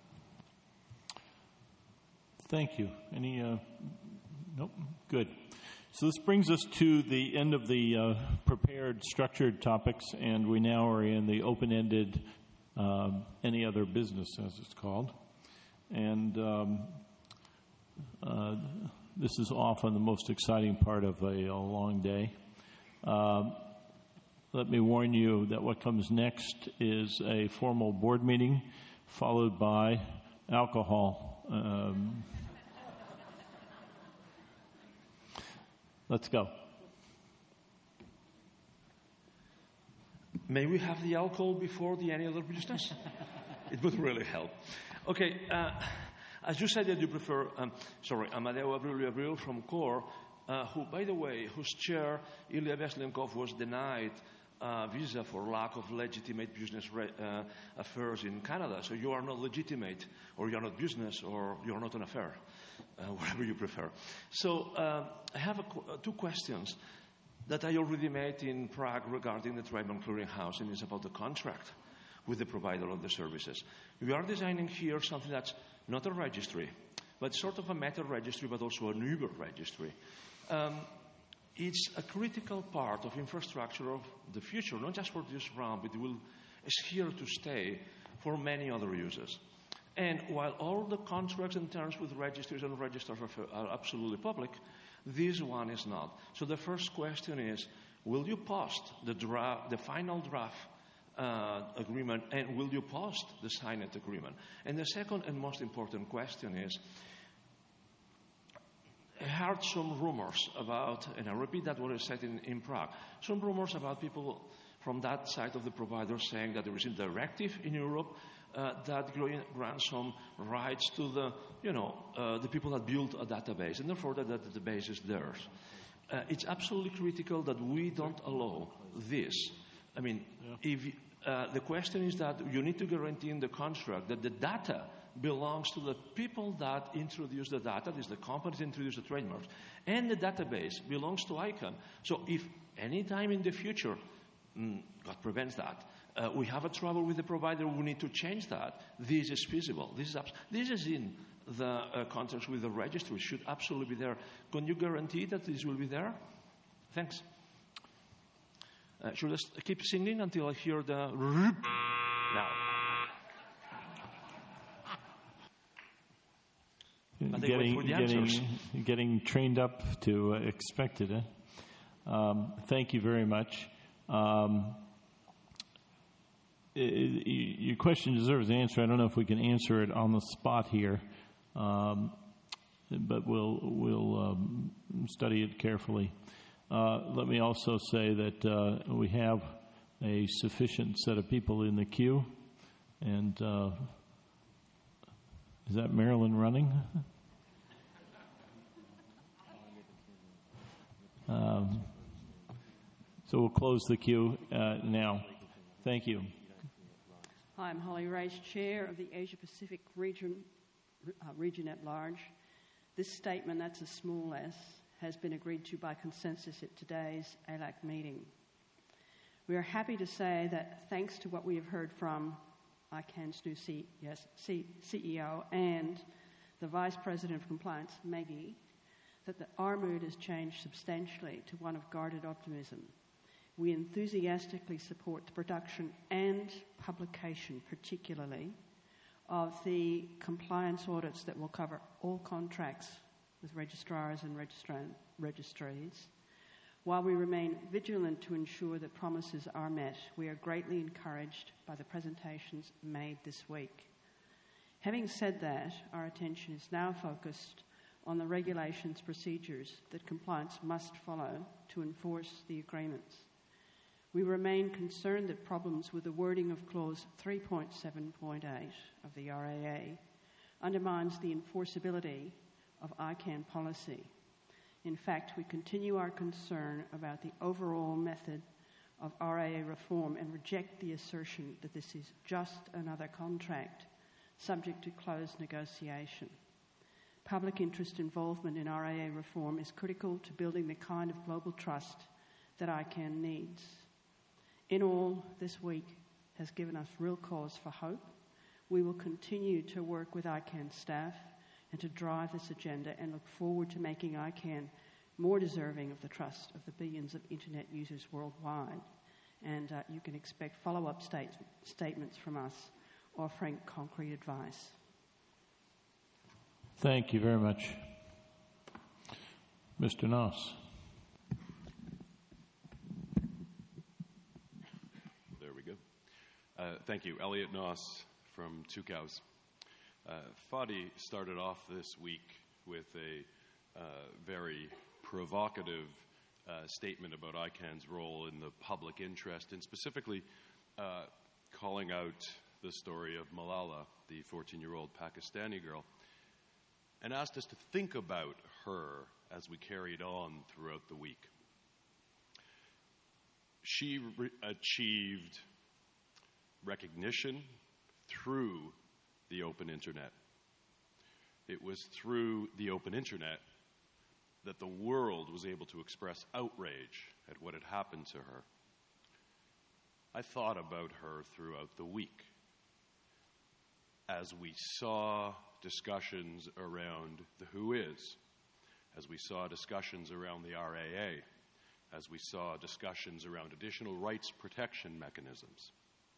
Thank you. Any, uh, nope, good. So this brings us to the end of the uh, prepared structured topics, and we now are in the open-ended Um, any other business, as it's called. And um, uh, this is often the most exciting part of a, a long day. Uh, let me warn you that what comes next is a formal board meeting followed by alcohol. Um, let's go. May we have the alcohol before the any other business? It would really help. Okay, uh, as you said that you prefer, um, sorry, Amadeo Abreu Abreu from CORE, uh, who, by the way, whose chair, Ilya Veslenkov, was denied uh, visa for lack of legitimate business re- uh, affairs in Canada. So you are not legitimate, or you are not business, or you are not an affair, uh, whatever you prefer. So uh, I have a qu- uh, two questions that I already made in Prague regarding the Tribal Clearinghouse, and it's about the contract with the provider of the services. We are designing here something that's not a registry, but sort of a meta registry, but also an Uber registry. Um, it's a critical part of infrastructure of the future, not just for this round, but it will, it's here to stay for many other users. And while all the contracts and terms with registries and registrars are, are absolutely public, this one is not. So the first question is, will you post the draft, the final draft uh, agreement, and will you post the signed agreement? And the second and most important question is, I heard some rumors about, and I repeat that what I said in, in Prague, some rumors about people from that side of the provider saying that there is a directive in Europe Uh, that grants some rights to the, you know, uh, the people that build a database, and therefore that the database is theirs. Uh, it's absolutely critical that we don't allow this. I mean, yeah. if uh, the question is that you need to guarantee in the contract that the data belongs to the people that introduce the data, that is the companies that introduce the trademarks, and the database belongs to I C A N. So if any time in the future, mm, God prevents that, Uh, we have a trouble with the provider, we need to change that. This is feasible. This is, abs- this is in the uh, contracts with the registry. It should absolutely be there. Can you guarantee that this will be there? Thanks. Uh, should I st- keep singing until I hear the now? I think wait Getting, for the getting, answers. getting trained up to uh, expect it. Eh? Um, thank you very much. Um, i- i- your question deserves an answer. I don't know if we can answer it on the spot here, um, but we'll we'll um, study it carefully. Uh, let me also say that uh, we have a sufficient set of people in the queue, and uh, is that Marilyn running? Um, so we'll close the queue uh, now. Thank you. Hi, I'm Holly Race, Chair of the Asia Pacific region, uh, region at large. This statement, that's a small s, has been agreed to by consensus at today's A L A C meeting. We are happy to say that thanks to what we have heard from I CAN's new C- yes, C- CEO and the Vice President of Compliance, Maggie, that the, our mood has changed substantially to one of guarded optimism. We enthusiastically support the production and publication, particularly, of the compliance audits that will cover all contracts with registrars and registrar- registries. While we remain vigilant to ensure that promises are met, we are greatly encouraged by the presentations made this week. Having said that, our attention is now focused on the regulations procedures that compliance must follow to enforce the agreements. We remain concerned that problems with the wording of Clause three point seven point eight of the R A A undermines the enforceability of I CAN policy. In fact, we continue our concern about the overall method of R A A reform and reject the assertion that this is just another contract subject to closed negotiation. Public interest involvement in R A A reform is critical to building the kind of global trust that I CAN needs. In all, this week has given us real cause for hope. We will continue to work with I CAN staff and to drive this agenda and look forward to making I CAN more deserving of the trust of the billions of Internet users worldwide. And uh, you can expect follow-up state- statements from us offering concrete advice. Thank you very much. Mister Noss. There we go. Uh, thank you. Elliot Noss from Two Cows. Uh, Fadi started off this week with a uh, very provocative uh, statement about I CAN's role in the public interest, and specifically uh, calling out the story of Malala, the fourteen-year-old Pakistani girl, and asked us to think about her as we carried on throughout the week. She re- achieved recognition through the open internet. It was through the open internet that the world was able to express outrage at what had happened to her. I thought about her throughout the week as we saw discussions around the who is, as we saw discussions around the R A A, as we saw discussions around additional rights protection mechanisms.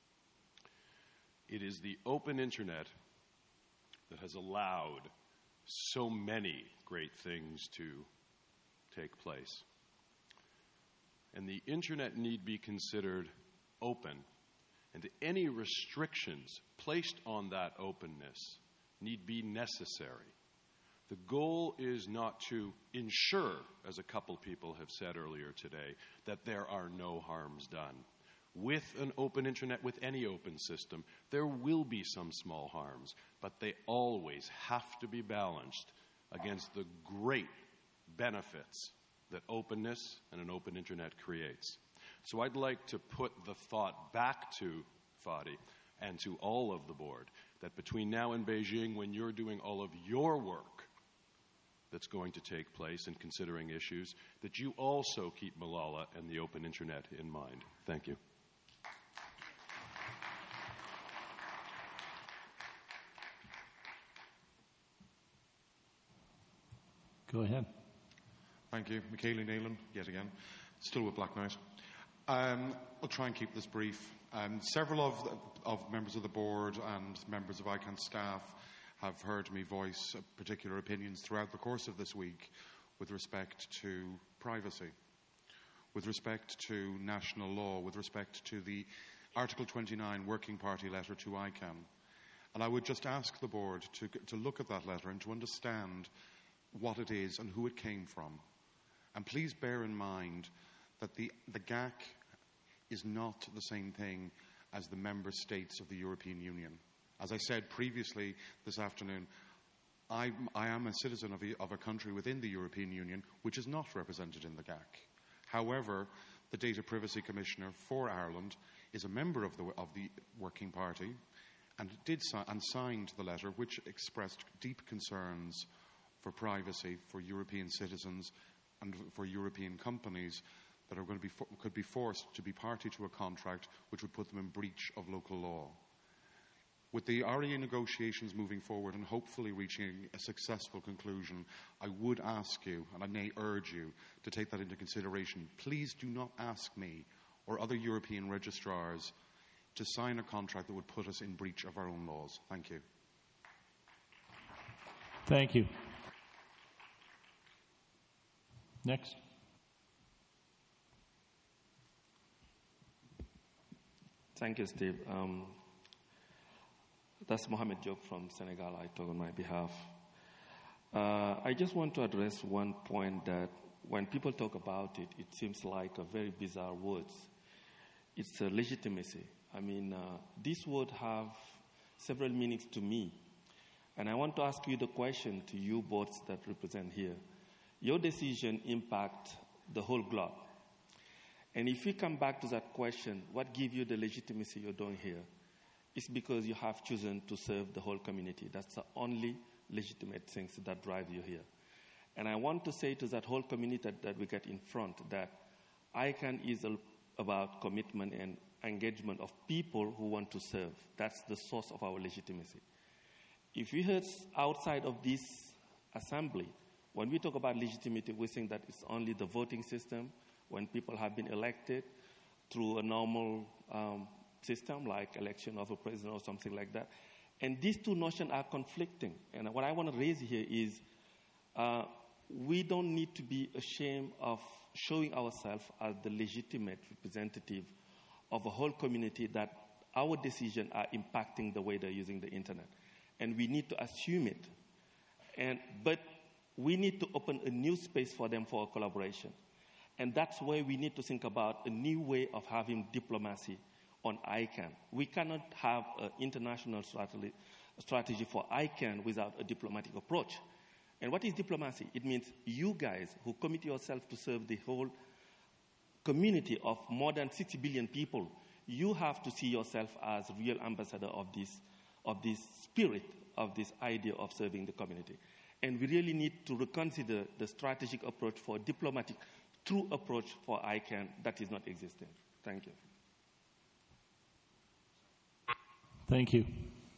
It is the open internet that has allowed so many great things to take place. And the internet need be considered open, and any restrictions placed on that openness need be necessary. The goal is not to ensure, as a couple people have said earlier today, that there are no harms done. With an open internet, with any open system, there will be some small harms, but they always have to be balanced against the great benefits that openness and an open internet creates. So I'd like to put the thought back to Fadi and to all of the board that between now and Beijing, when you're doing all of your work that's going to take place and considering issues, that you also keep Malala and the open internet in mind. Thank you. Go ahead. Thank you. Michaela Nealon, yet again, still with Black Knight. Um, I'll try and keep this brief. Um, several of, of members of the board and members of ICANN staff have heard me voice particular opinions throughout the course of this week with respect to privacy, with respect to national law, with respect to the Article twenty-nine Working Party letter to ICANN. And I would just ask the board to, to look at that letter and to understand what it is and who it came from. And please bear in mind that the, the G A C is not the same thing as the member states of the European Union. As I said previously this afternoon, I, I am a citizen of a, of a country within the European Union which is not represented in the G A C. However, the Data Privacy Commissioner for Ireland is a member of the, of the Working Party and, did si- and signed the letter which expressed deep concerns for privacy for European citizens and for European companies that are going to be fo- could be forced to be party to a contract which would put them in breach of local law. With the R E A negotiations moving forward and hopefully reaching a successful conclusion, I would ask you, and I may urge you, to take that into consideration. Please do not ask me or other European registrars to sign a contract that would put us in breach of our own laws. Thank you. Thank you. Next. Thank you, Steve. Um, that's Mohamed Diop from Senegal. I talk on my behalf. Uh, I just want to address one point that when people talk about it, it seems like a very bizarre words. It's a legitimacy. I mean, uh, this word have several meanings to me. And I want to ask you the question to you boards that represent here. Your decision impact the whole globe. And if we come back to that question, what gives you the legitimacy you're doing here? It's because you have chosen to serve the whole community. That's the only legitimate things that drive you here. And I want to say to that whole community that, that we get in front that ICANN is a, about commitment and engagement of people who want to serve. That's the source of our legitimacy. If we heard outside of this assembly, when we talk about legitimacy, we think that it's only the voting system, when people have been elected through a normal um, system, like election of a president or something like that. And these two notions are conflicting. And what I want to raise here is uh, we don't need to be ashamed of showing ourselves as the legitimate representative of a whole community that our decisions are impacting the way they're using the internet. And we need to assume it. And, but we need to open a new space for them for a collaboration. And that's where we need to think about a new way of having diplomacy on ICANN. We cannot have an international strategy, strategy for ICANN without a diplomatic approach. And what is diplomacy? It means you guys who commit yourself to serve the whole community of more than sixty billion people, you have to see yourself as real ambassador of this, of this spirit, of this idea of serving the community. And we really need to reconsider the strategic approach for diplomatic true approach for ICANN that is not existing. Thank you. Thank you.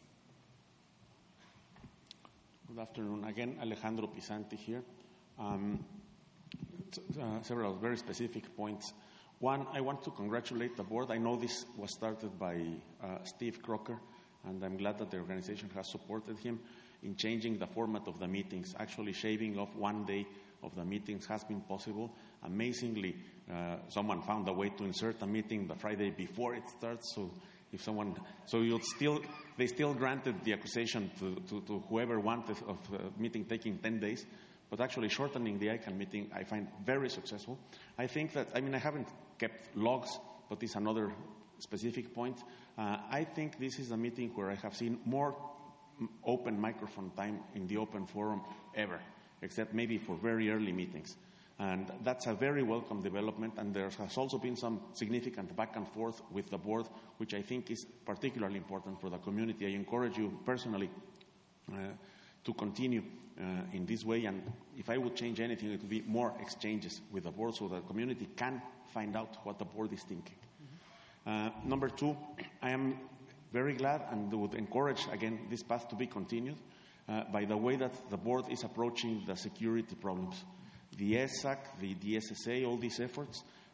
Good afternoon. Again, Alejandro Pisanti here. Um, t- uh, several very specific points. One, I want to congratulate the board. I know this was started by uh, Steve Crocker, and I'm glad that the organization has supported him in changing the format of the meetings. Actually, shaving off one day of the meetings has been possible. Amazingly, uh, someone found a way to insert a meeting the Friday before it starts. So, if someone, so you'll still, they still granted the accusation to, to, to whoever wanted of a meeting taking ten days. But actually, shortening the ICANN meeting, I find very successful. I think that, I mean, I haven't kept logs, but it's another specific point. Uh, I think this is a meeting where I have seen more open microphone time in the open forum ever, except maybe for very early meetings. And that's a very welcome development, and there has also been some significant back and forth with the board, which I think is particularly important for the community. I encourage you personally uh, to continue uh, in this way, and if I would change anything, it would be more exchanges with the board so the community can find out what the board is thinking. Mm-hmm. Uh, number two, I am very glad and would encourage, again, this path to be continued uh, by the way that the board is approaching the security problems. The E S A C, the D S S A, all these efforts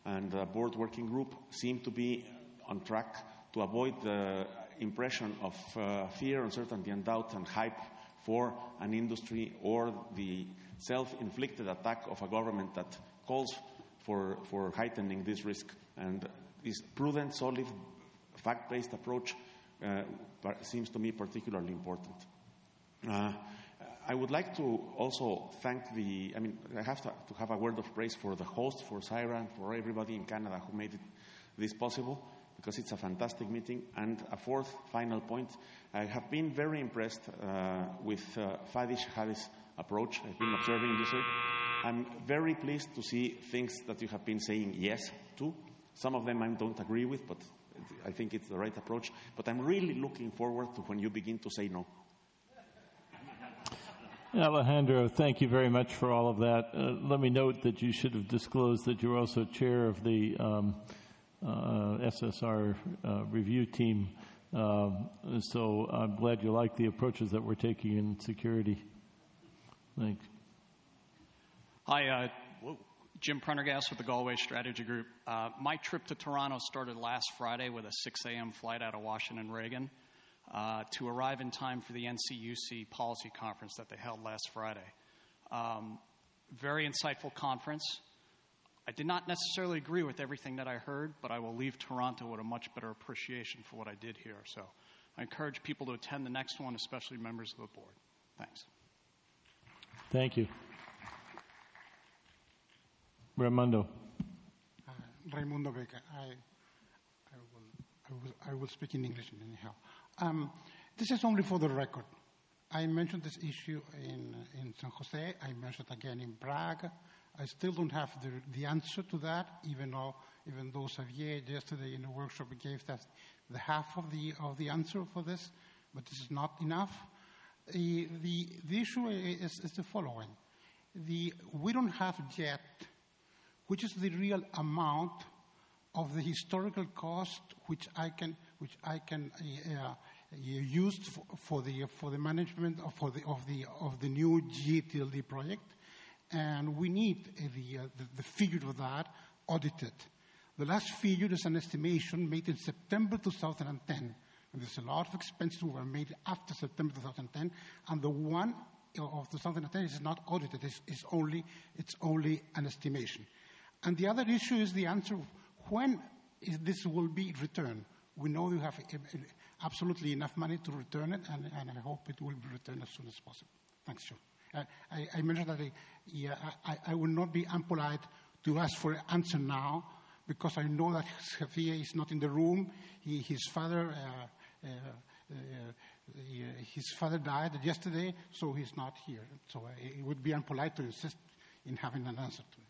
and the board working group seem to be on track to avoid the impression of uh, fear, uncertainty, and doubt and hype for an industry or the self-inflicted attack of a government that calls for, for heightening this risk. And this prudent, solid, fact-based approach uh, seems to me particularly important. Uh, I would like to also thank the, I mean, I have to, to have a word of praise for the host, for Syra, and for everybody in Canada who made it, this possible, because it's a fantastic meeting. And a fourth, final point, I have been very impressed uh, with uh, Fadi Shahadi's approach. I've been observing you, sir. I'm very pleased to see things that you have been saying yes to. Some of them I don't agree with, but I think it's the right approach. But I'm really looking forward to when you begin to say no. Alejandro, thank you very much for all of that. Uh, let me note that you should have disclosed that you're also chair of the um, uh, S S R uh, review team. Uh, so I'm glad you like the approaches that we're taking in security. Thanks. Hi, uh, Jim Prendergast with the Galway Strategy Group. Uh, my trip to Toronto started last Friday with a six a.m. flight out of Washington Reagan uh, to arrive in time for the N C U C policy conference that they held last Friday. Um, very insightful conference. I did not necessarily agree with everything that I heard, but I will leave Toronto with a much better appreciation for what I did here. So I encourage people to attend the next one, especially members of the board. Thanks. Thank you. Raimundo. Uh, Raimundo Vega. I, I, will, I, will, I will speak in English anyhow. Um, this is only for the record. I mentioned this issue in, in San Jose. I mentioned it again in Prague. I still don't have the, the answer to that, even though, even though Xavier yesterday in the workshop gave us the half of the, of the answer for this, but this is not enough. The, the, the issue is, is the following. The, we don't have yet which is the real amount of the historical cost which I can, which I can uh, use for, for the for the management of, for the, of the of the new G T L D project, and we need uh, the, uh, the the figure of that audited. The last figure is an estimation made in September two thousand ten, and there's a lot of expenses were made after September two thousand ten, and the one of two thousand ten is not audited; it's, it's only it's only an estimation. And the other issue is the answer, when is this will be returned? We know you have absolutely enough money to return it, and, and I hope it will be returned as soon as possible. Thanks, John. Uh, I, I mentioned that I, yeah, I, I will not be impolite to ask for an answer now, because I know that Xavier is not in the room. He, his father, uh, uh, uh, his father died yesterday, so he's not here. So it would be impolite to insist in having an answer to it.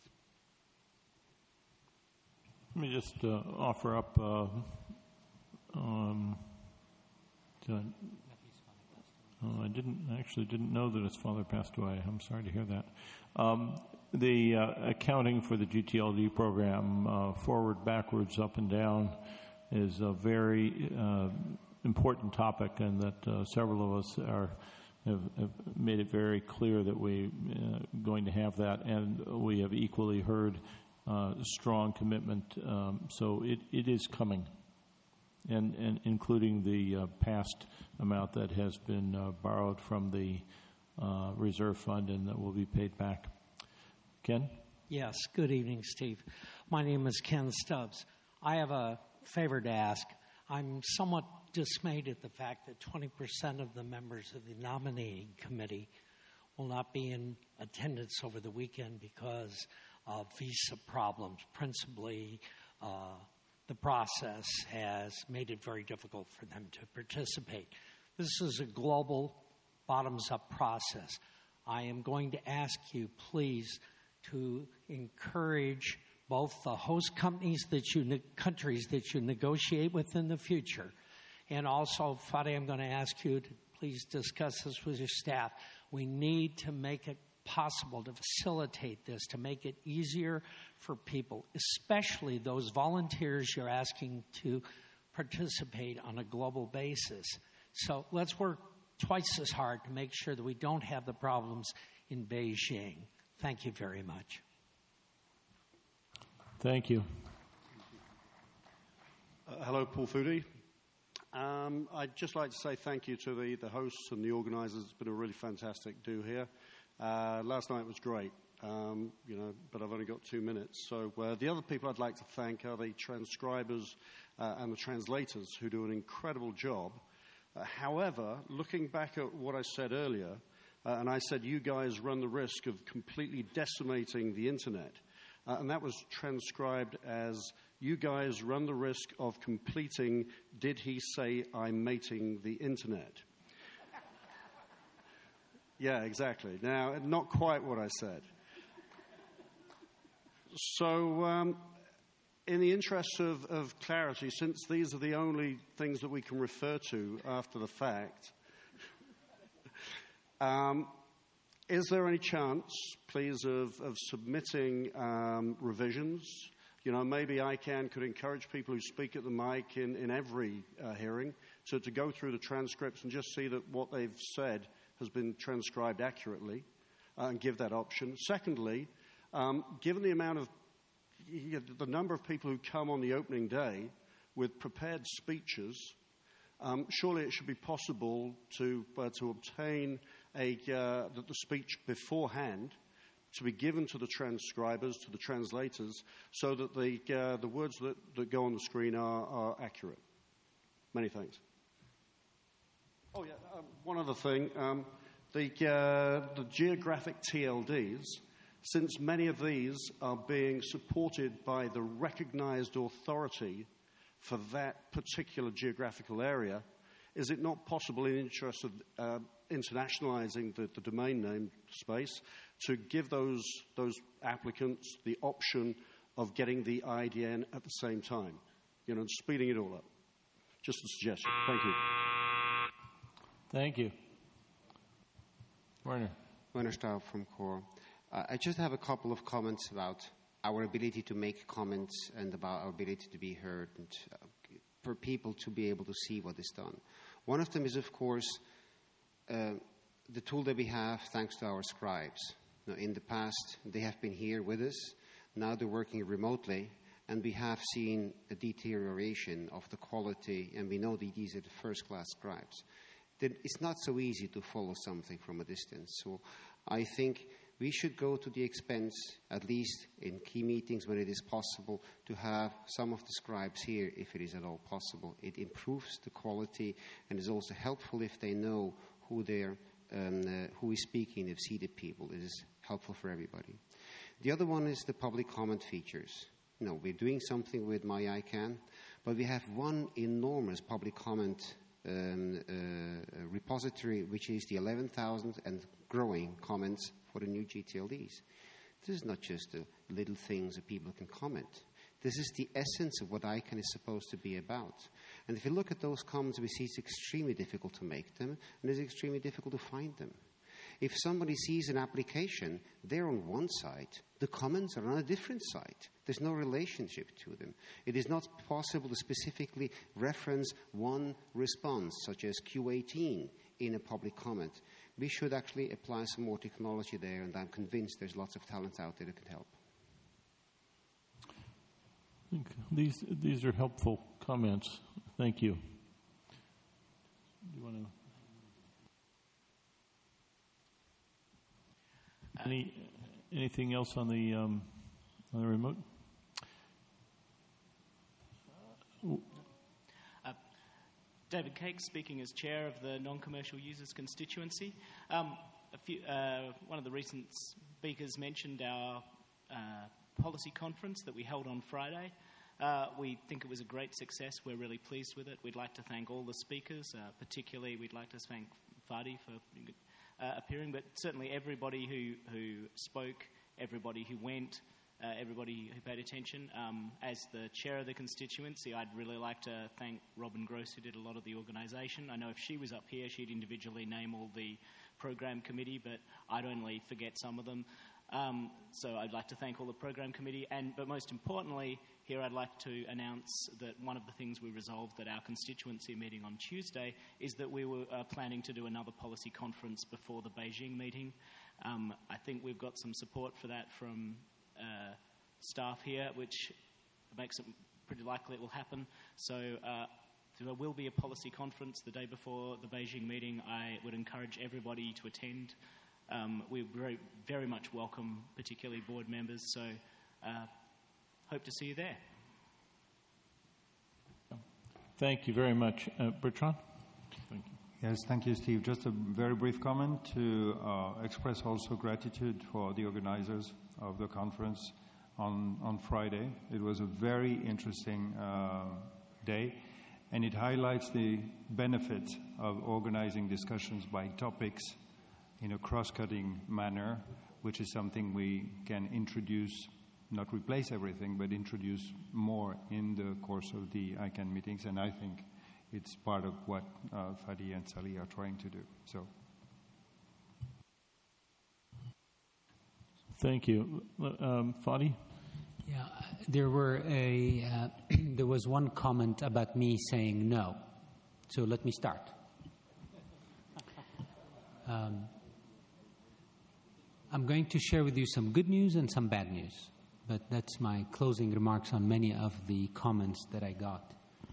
Let me just uh, offer up. Uh, um, to, oh, I didn't actually didn't know that his father passed away. I'm sorry to hear that. Um, the uh, accounting for the G T L D program, uh, forward, backwards, up and down, is a very uh, important topic, and that uh, several of us are have, have made it very clear that we're uh, going to have that, and we have equally heard. Uh, strong commitment, um, so it, it is coming, and, and including the uh, past amount that has been uh, borrowed from the uh, reserve fund and that will be paid back. Ken? Yes, good evening, Steve. My name is Ken Stubbs. I have a favor to ask. I'm somewhat dismayed at the fact that twenty percent of the members of the nominating committee will not be in attendance over the weekend because of visa problems. Principally, uh, the process has made it very difficult for them to participate. This is a global, bottoms-up process. I am going to ask you, please, to encourage both the host companies that you, ne- countries that you negotiate with in the future, and also, Fadi, I'm going to ask you to please discuss this with your staff. We need to make it possible to facilitate this, to make it easier for people, especially those volunteers you're asking to participate on a global basis. So let's work twice as hard to make sure that we don't have the problems in Beijing. Thank you very much. Thank you. Uh, hello, Paul Foodie. Um, I'd just like to say thank you to the, the hosts and the organisers. It's been a really fantastic do here. Uh, last night was great, um, you know, but I've only got two minutes. So uh, the other people I'd like to thank are the transcribers uh, and the translators who do an incredible job. Uh, however, looking back at what I said earlier, uh, and I said you guys run the risk of completely decimating the internet, uh, and that was transcribed as you guys run the risk of completing, did he say I'm mating the internet? Yeah, exactly. Now, not quite what I said. So, um, in the interest of, of clarity, since these are the only things that we can refer to after the fact, um, is there any chance, please, of, of submitting um, revisions? You know, maybe I can could encourage people who speak at the mic in, in every uh, hearing to, to go through the transcripts and just see that what they've said has been transcribed accurately uh, and give that option. Secondly, um, given the amount of, you know, the number of people who come on the opening day with prepared speeches, um, surely it should be possible to, uh, to obtain a, uh, the, the speech beforehand to be given to the transcribers, to the translators, so that the, uh, the words that, that go on the screen are, are accurate. Many thanks. Oh, yeah, um, one other thing. Um, the, uh, the geographic T L Ds, since many of these are being supported by the recognized authority for that particular geographical area, is it not possible, in the interest of uh, internationalizing the, the domain name space, to give those, those applicants the option of getting the I D N at the same time, you know, and speeding it all up? Just a suggestion. Thank you. Thank you. Werner. Werner Staub from CORE. Uh, I just have a couple of comments about our ability to make comments and about our ability to be heard and uh, for people to be able to see what is done. One of them is, of course, uh, the tool that we have thanks to our scribes. Now, in the past, they have been here with us. Now they're working remotely, and we have seen a deterioration of the quality, and we know that these are the first-class scribes. That it's not so easy to follow something from a distance. So I think we should go to the expense, at least in key meetings when it is possible, to have some of the scribes here if it is at all possible. It improves the quality and is also helpful if they know who they're, um, uh, who is speaking, they've seated people. It is helpful for everybody. The other one is the public comment features. You know, we're doing something with My I C A N, but we have one enormous public comment um, uh, repository, which is the eleven thousand and growing comments for the new G T L Ds. This is not just the little things that people can comment. This is the essence of what I C A N is supposed to be about. And if you look at those comments, we see it's extremely difficult to make them, and it's extremely difficult to find them. If somebody sees an application, they're on one site, the comments are on a different site. There's no relationship to them. It is not possible to specifically reference one response, such as Q eighteen, in a public comment. We should actually apply some more technology there, and I'm convinced there's lots of talent out there that can help. These, these are helpful comments. Thank you. Do you want to... Any, anything else on the, um, on the remote? Uh, David Cake, speaking as chair of the Non-Commercial Users Constituency. Um, a few, uh, one of the recent speakers mentioned our uh, policy conference that we held on Friday. Uh, we think it was a great success. We're really pleased with it. We'd like to thank all the speakers, uh, particularly we'd like to thank Fadi for uh, appearing, but certainly everybody who, who spoke, everybody who went, uh, everybody who paid attention. Um, as the chair of the constituency, I'd really like to thank Robin Gross, who did a lot of the organisation. I know if she was up here, she'd individually name all the program committee, but I'd only forget some of them. Um, so I'd like to thank all the program committee, and but most importantly, here I'd like to announce that one of the things we resolved at our constituency meeting on Tuesday is that we were uh, planning to do another policy conference before the Beijing meeting. Um, I think we've got some support for that from uh, staff here, which makes it pretty likely it will happen. So uh, there will be a policy conference the day before the Beijing meeting. I would encourage everybody to attend. Um, we very, very much welcome, particularly board members, so uh, hope to see you there. Thank you very much. Uh, Bertrand? Thank you. Yes, thank you, Steve. Just a very brief comment to uh, express also gratitude for the organizers of the conference on, on Friday. It was a very interesting uh, day, and it highlights the benefit of organizing discussions by topics in a cross-cutting manner, which is something we can introduce, not replace everything, but introduce more in the course of the I CANN meetings, and I think it's part of what uh, Fadi and Sally are trying to do. So, thank you. Um, Fadi? Yeah, there were a uh, there was one comment about me saying no, so let me start. Um, I'm going to share with you some good news and some bad news, but that's my closing remarks on many of the comments that I got.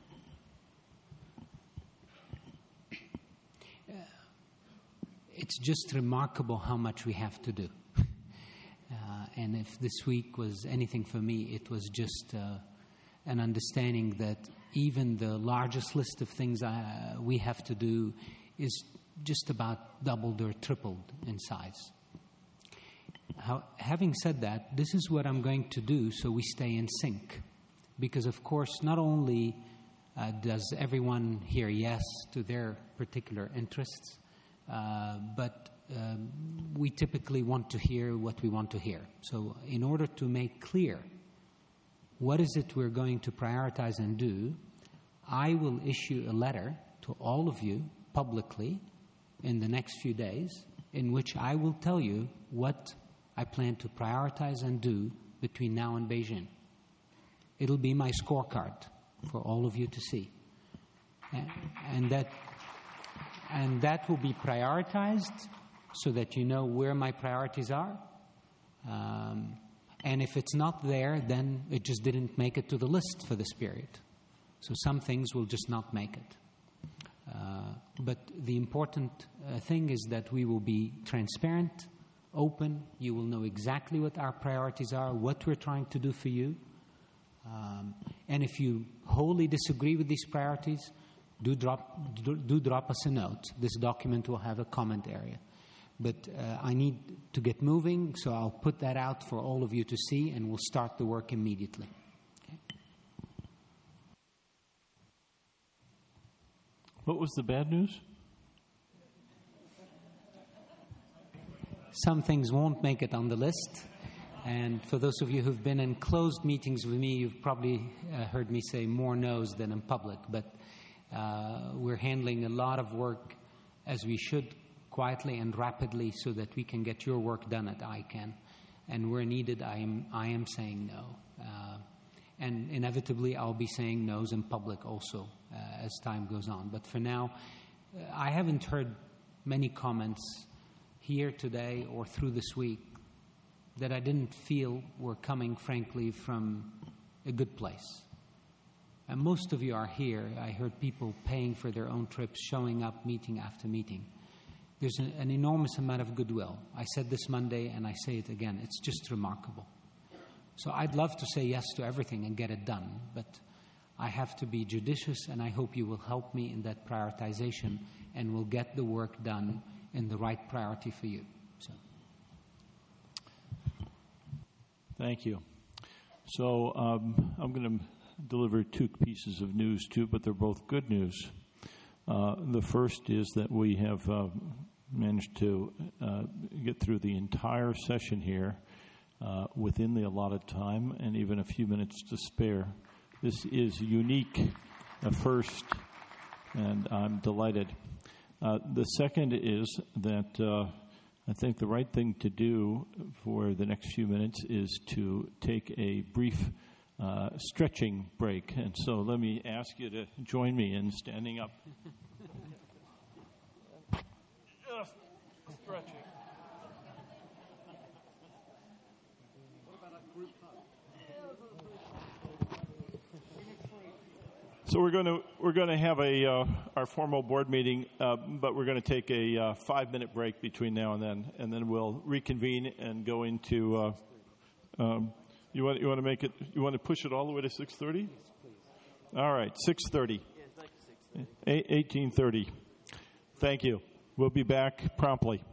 Uh, it's just remarkable how much we have to do. Uh, and if this week was anything for me, it was just uh, an understanding that even the largest list of things I, we have to do is just about doubled or tripled in size. How, having said that, this is what I'm going to do so we stay in sync. Because, of course, not only uh, does everyone hear yes to their particular interests, uh, but um, we typically want to hear what we want to hear. So in order to make clear what is it we're going to prioritize and do, I will issue a letter to all of you publicly in the next few days in which I will tell you what I plan to prioritize and do between now and Beijing. It'll be my scorecard for all of you to see. And, and that and that will be prioritized so that you know where my priorities are. Um, and if it's not there, then it just didn't make it to the list for this period. So some things will just not make it. Uh, but the important uh, thing is that we will be transparent, open. You will know exactly what our priorities are, what we're trying to do for you. Um, and if you wholly disagree with these priorities, do drop, do, do drop us a note. This document will have a comment area. But uh, I need to get moving, so I'll put that out for all of you to see, and we'll start the work immediately. Okay. What was the bad news? Some things won't make it on the list. And for those of you who've been in closed meetings with me, you've probably uh, heard me say more no's than in public. But uh, we're handling a lot of work as we should, quietly and rapidly, so that we can get your work done at I CANN. And where needed, I am, I am saying no. Uh, and inevitably, I'll be saying no's in public also uh, as time goes on. But for now, uh, I haven't heard many comments here today or through this week that I didn't feel were coming, frankly, from a good place. And most of you are here. I heard people paying for their own trips, showing up meeting after meeting. There's an, an enormous amount of goodwill. I said this Monday, and I say it again. It's just remarkable. So I'd love to say yes to everything and get it done, but I have to be judicious, and I hope you will help me in that prioritization, and we'll get the work done in the right priority for you. So. Thank you. So um, I'm going to deliver two pieces of news too, but they're both good news. Uh, the first is that we have uh, managed to uh, get through the entire session here uh, within the allotted time and even a few minutes to spare. This is unique, a first, and I'm delighted. Uh, the second is that uh, I think the right thing to do for the next few minutes is to take a brief uh, stretching break. And so let me ask you to join me in standing up. Just stretching. What about a group hug? So we're going to we're going to have a uh, our formal board meeting, uh, but we're going to take a uh, five minute break between now and then, and then we'll reconvene and go into. Uh, um, you want you want to make it you want to push it all the way to six thirty? All right, six thirty. Eighteen thirty. Thank you. We'll be back promptly.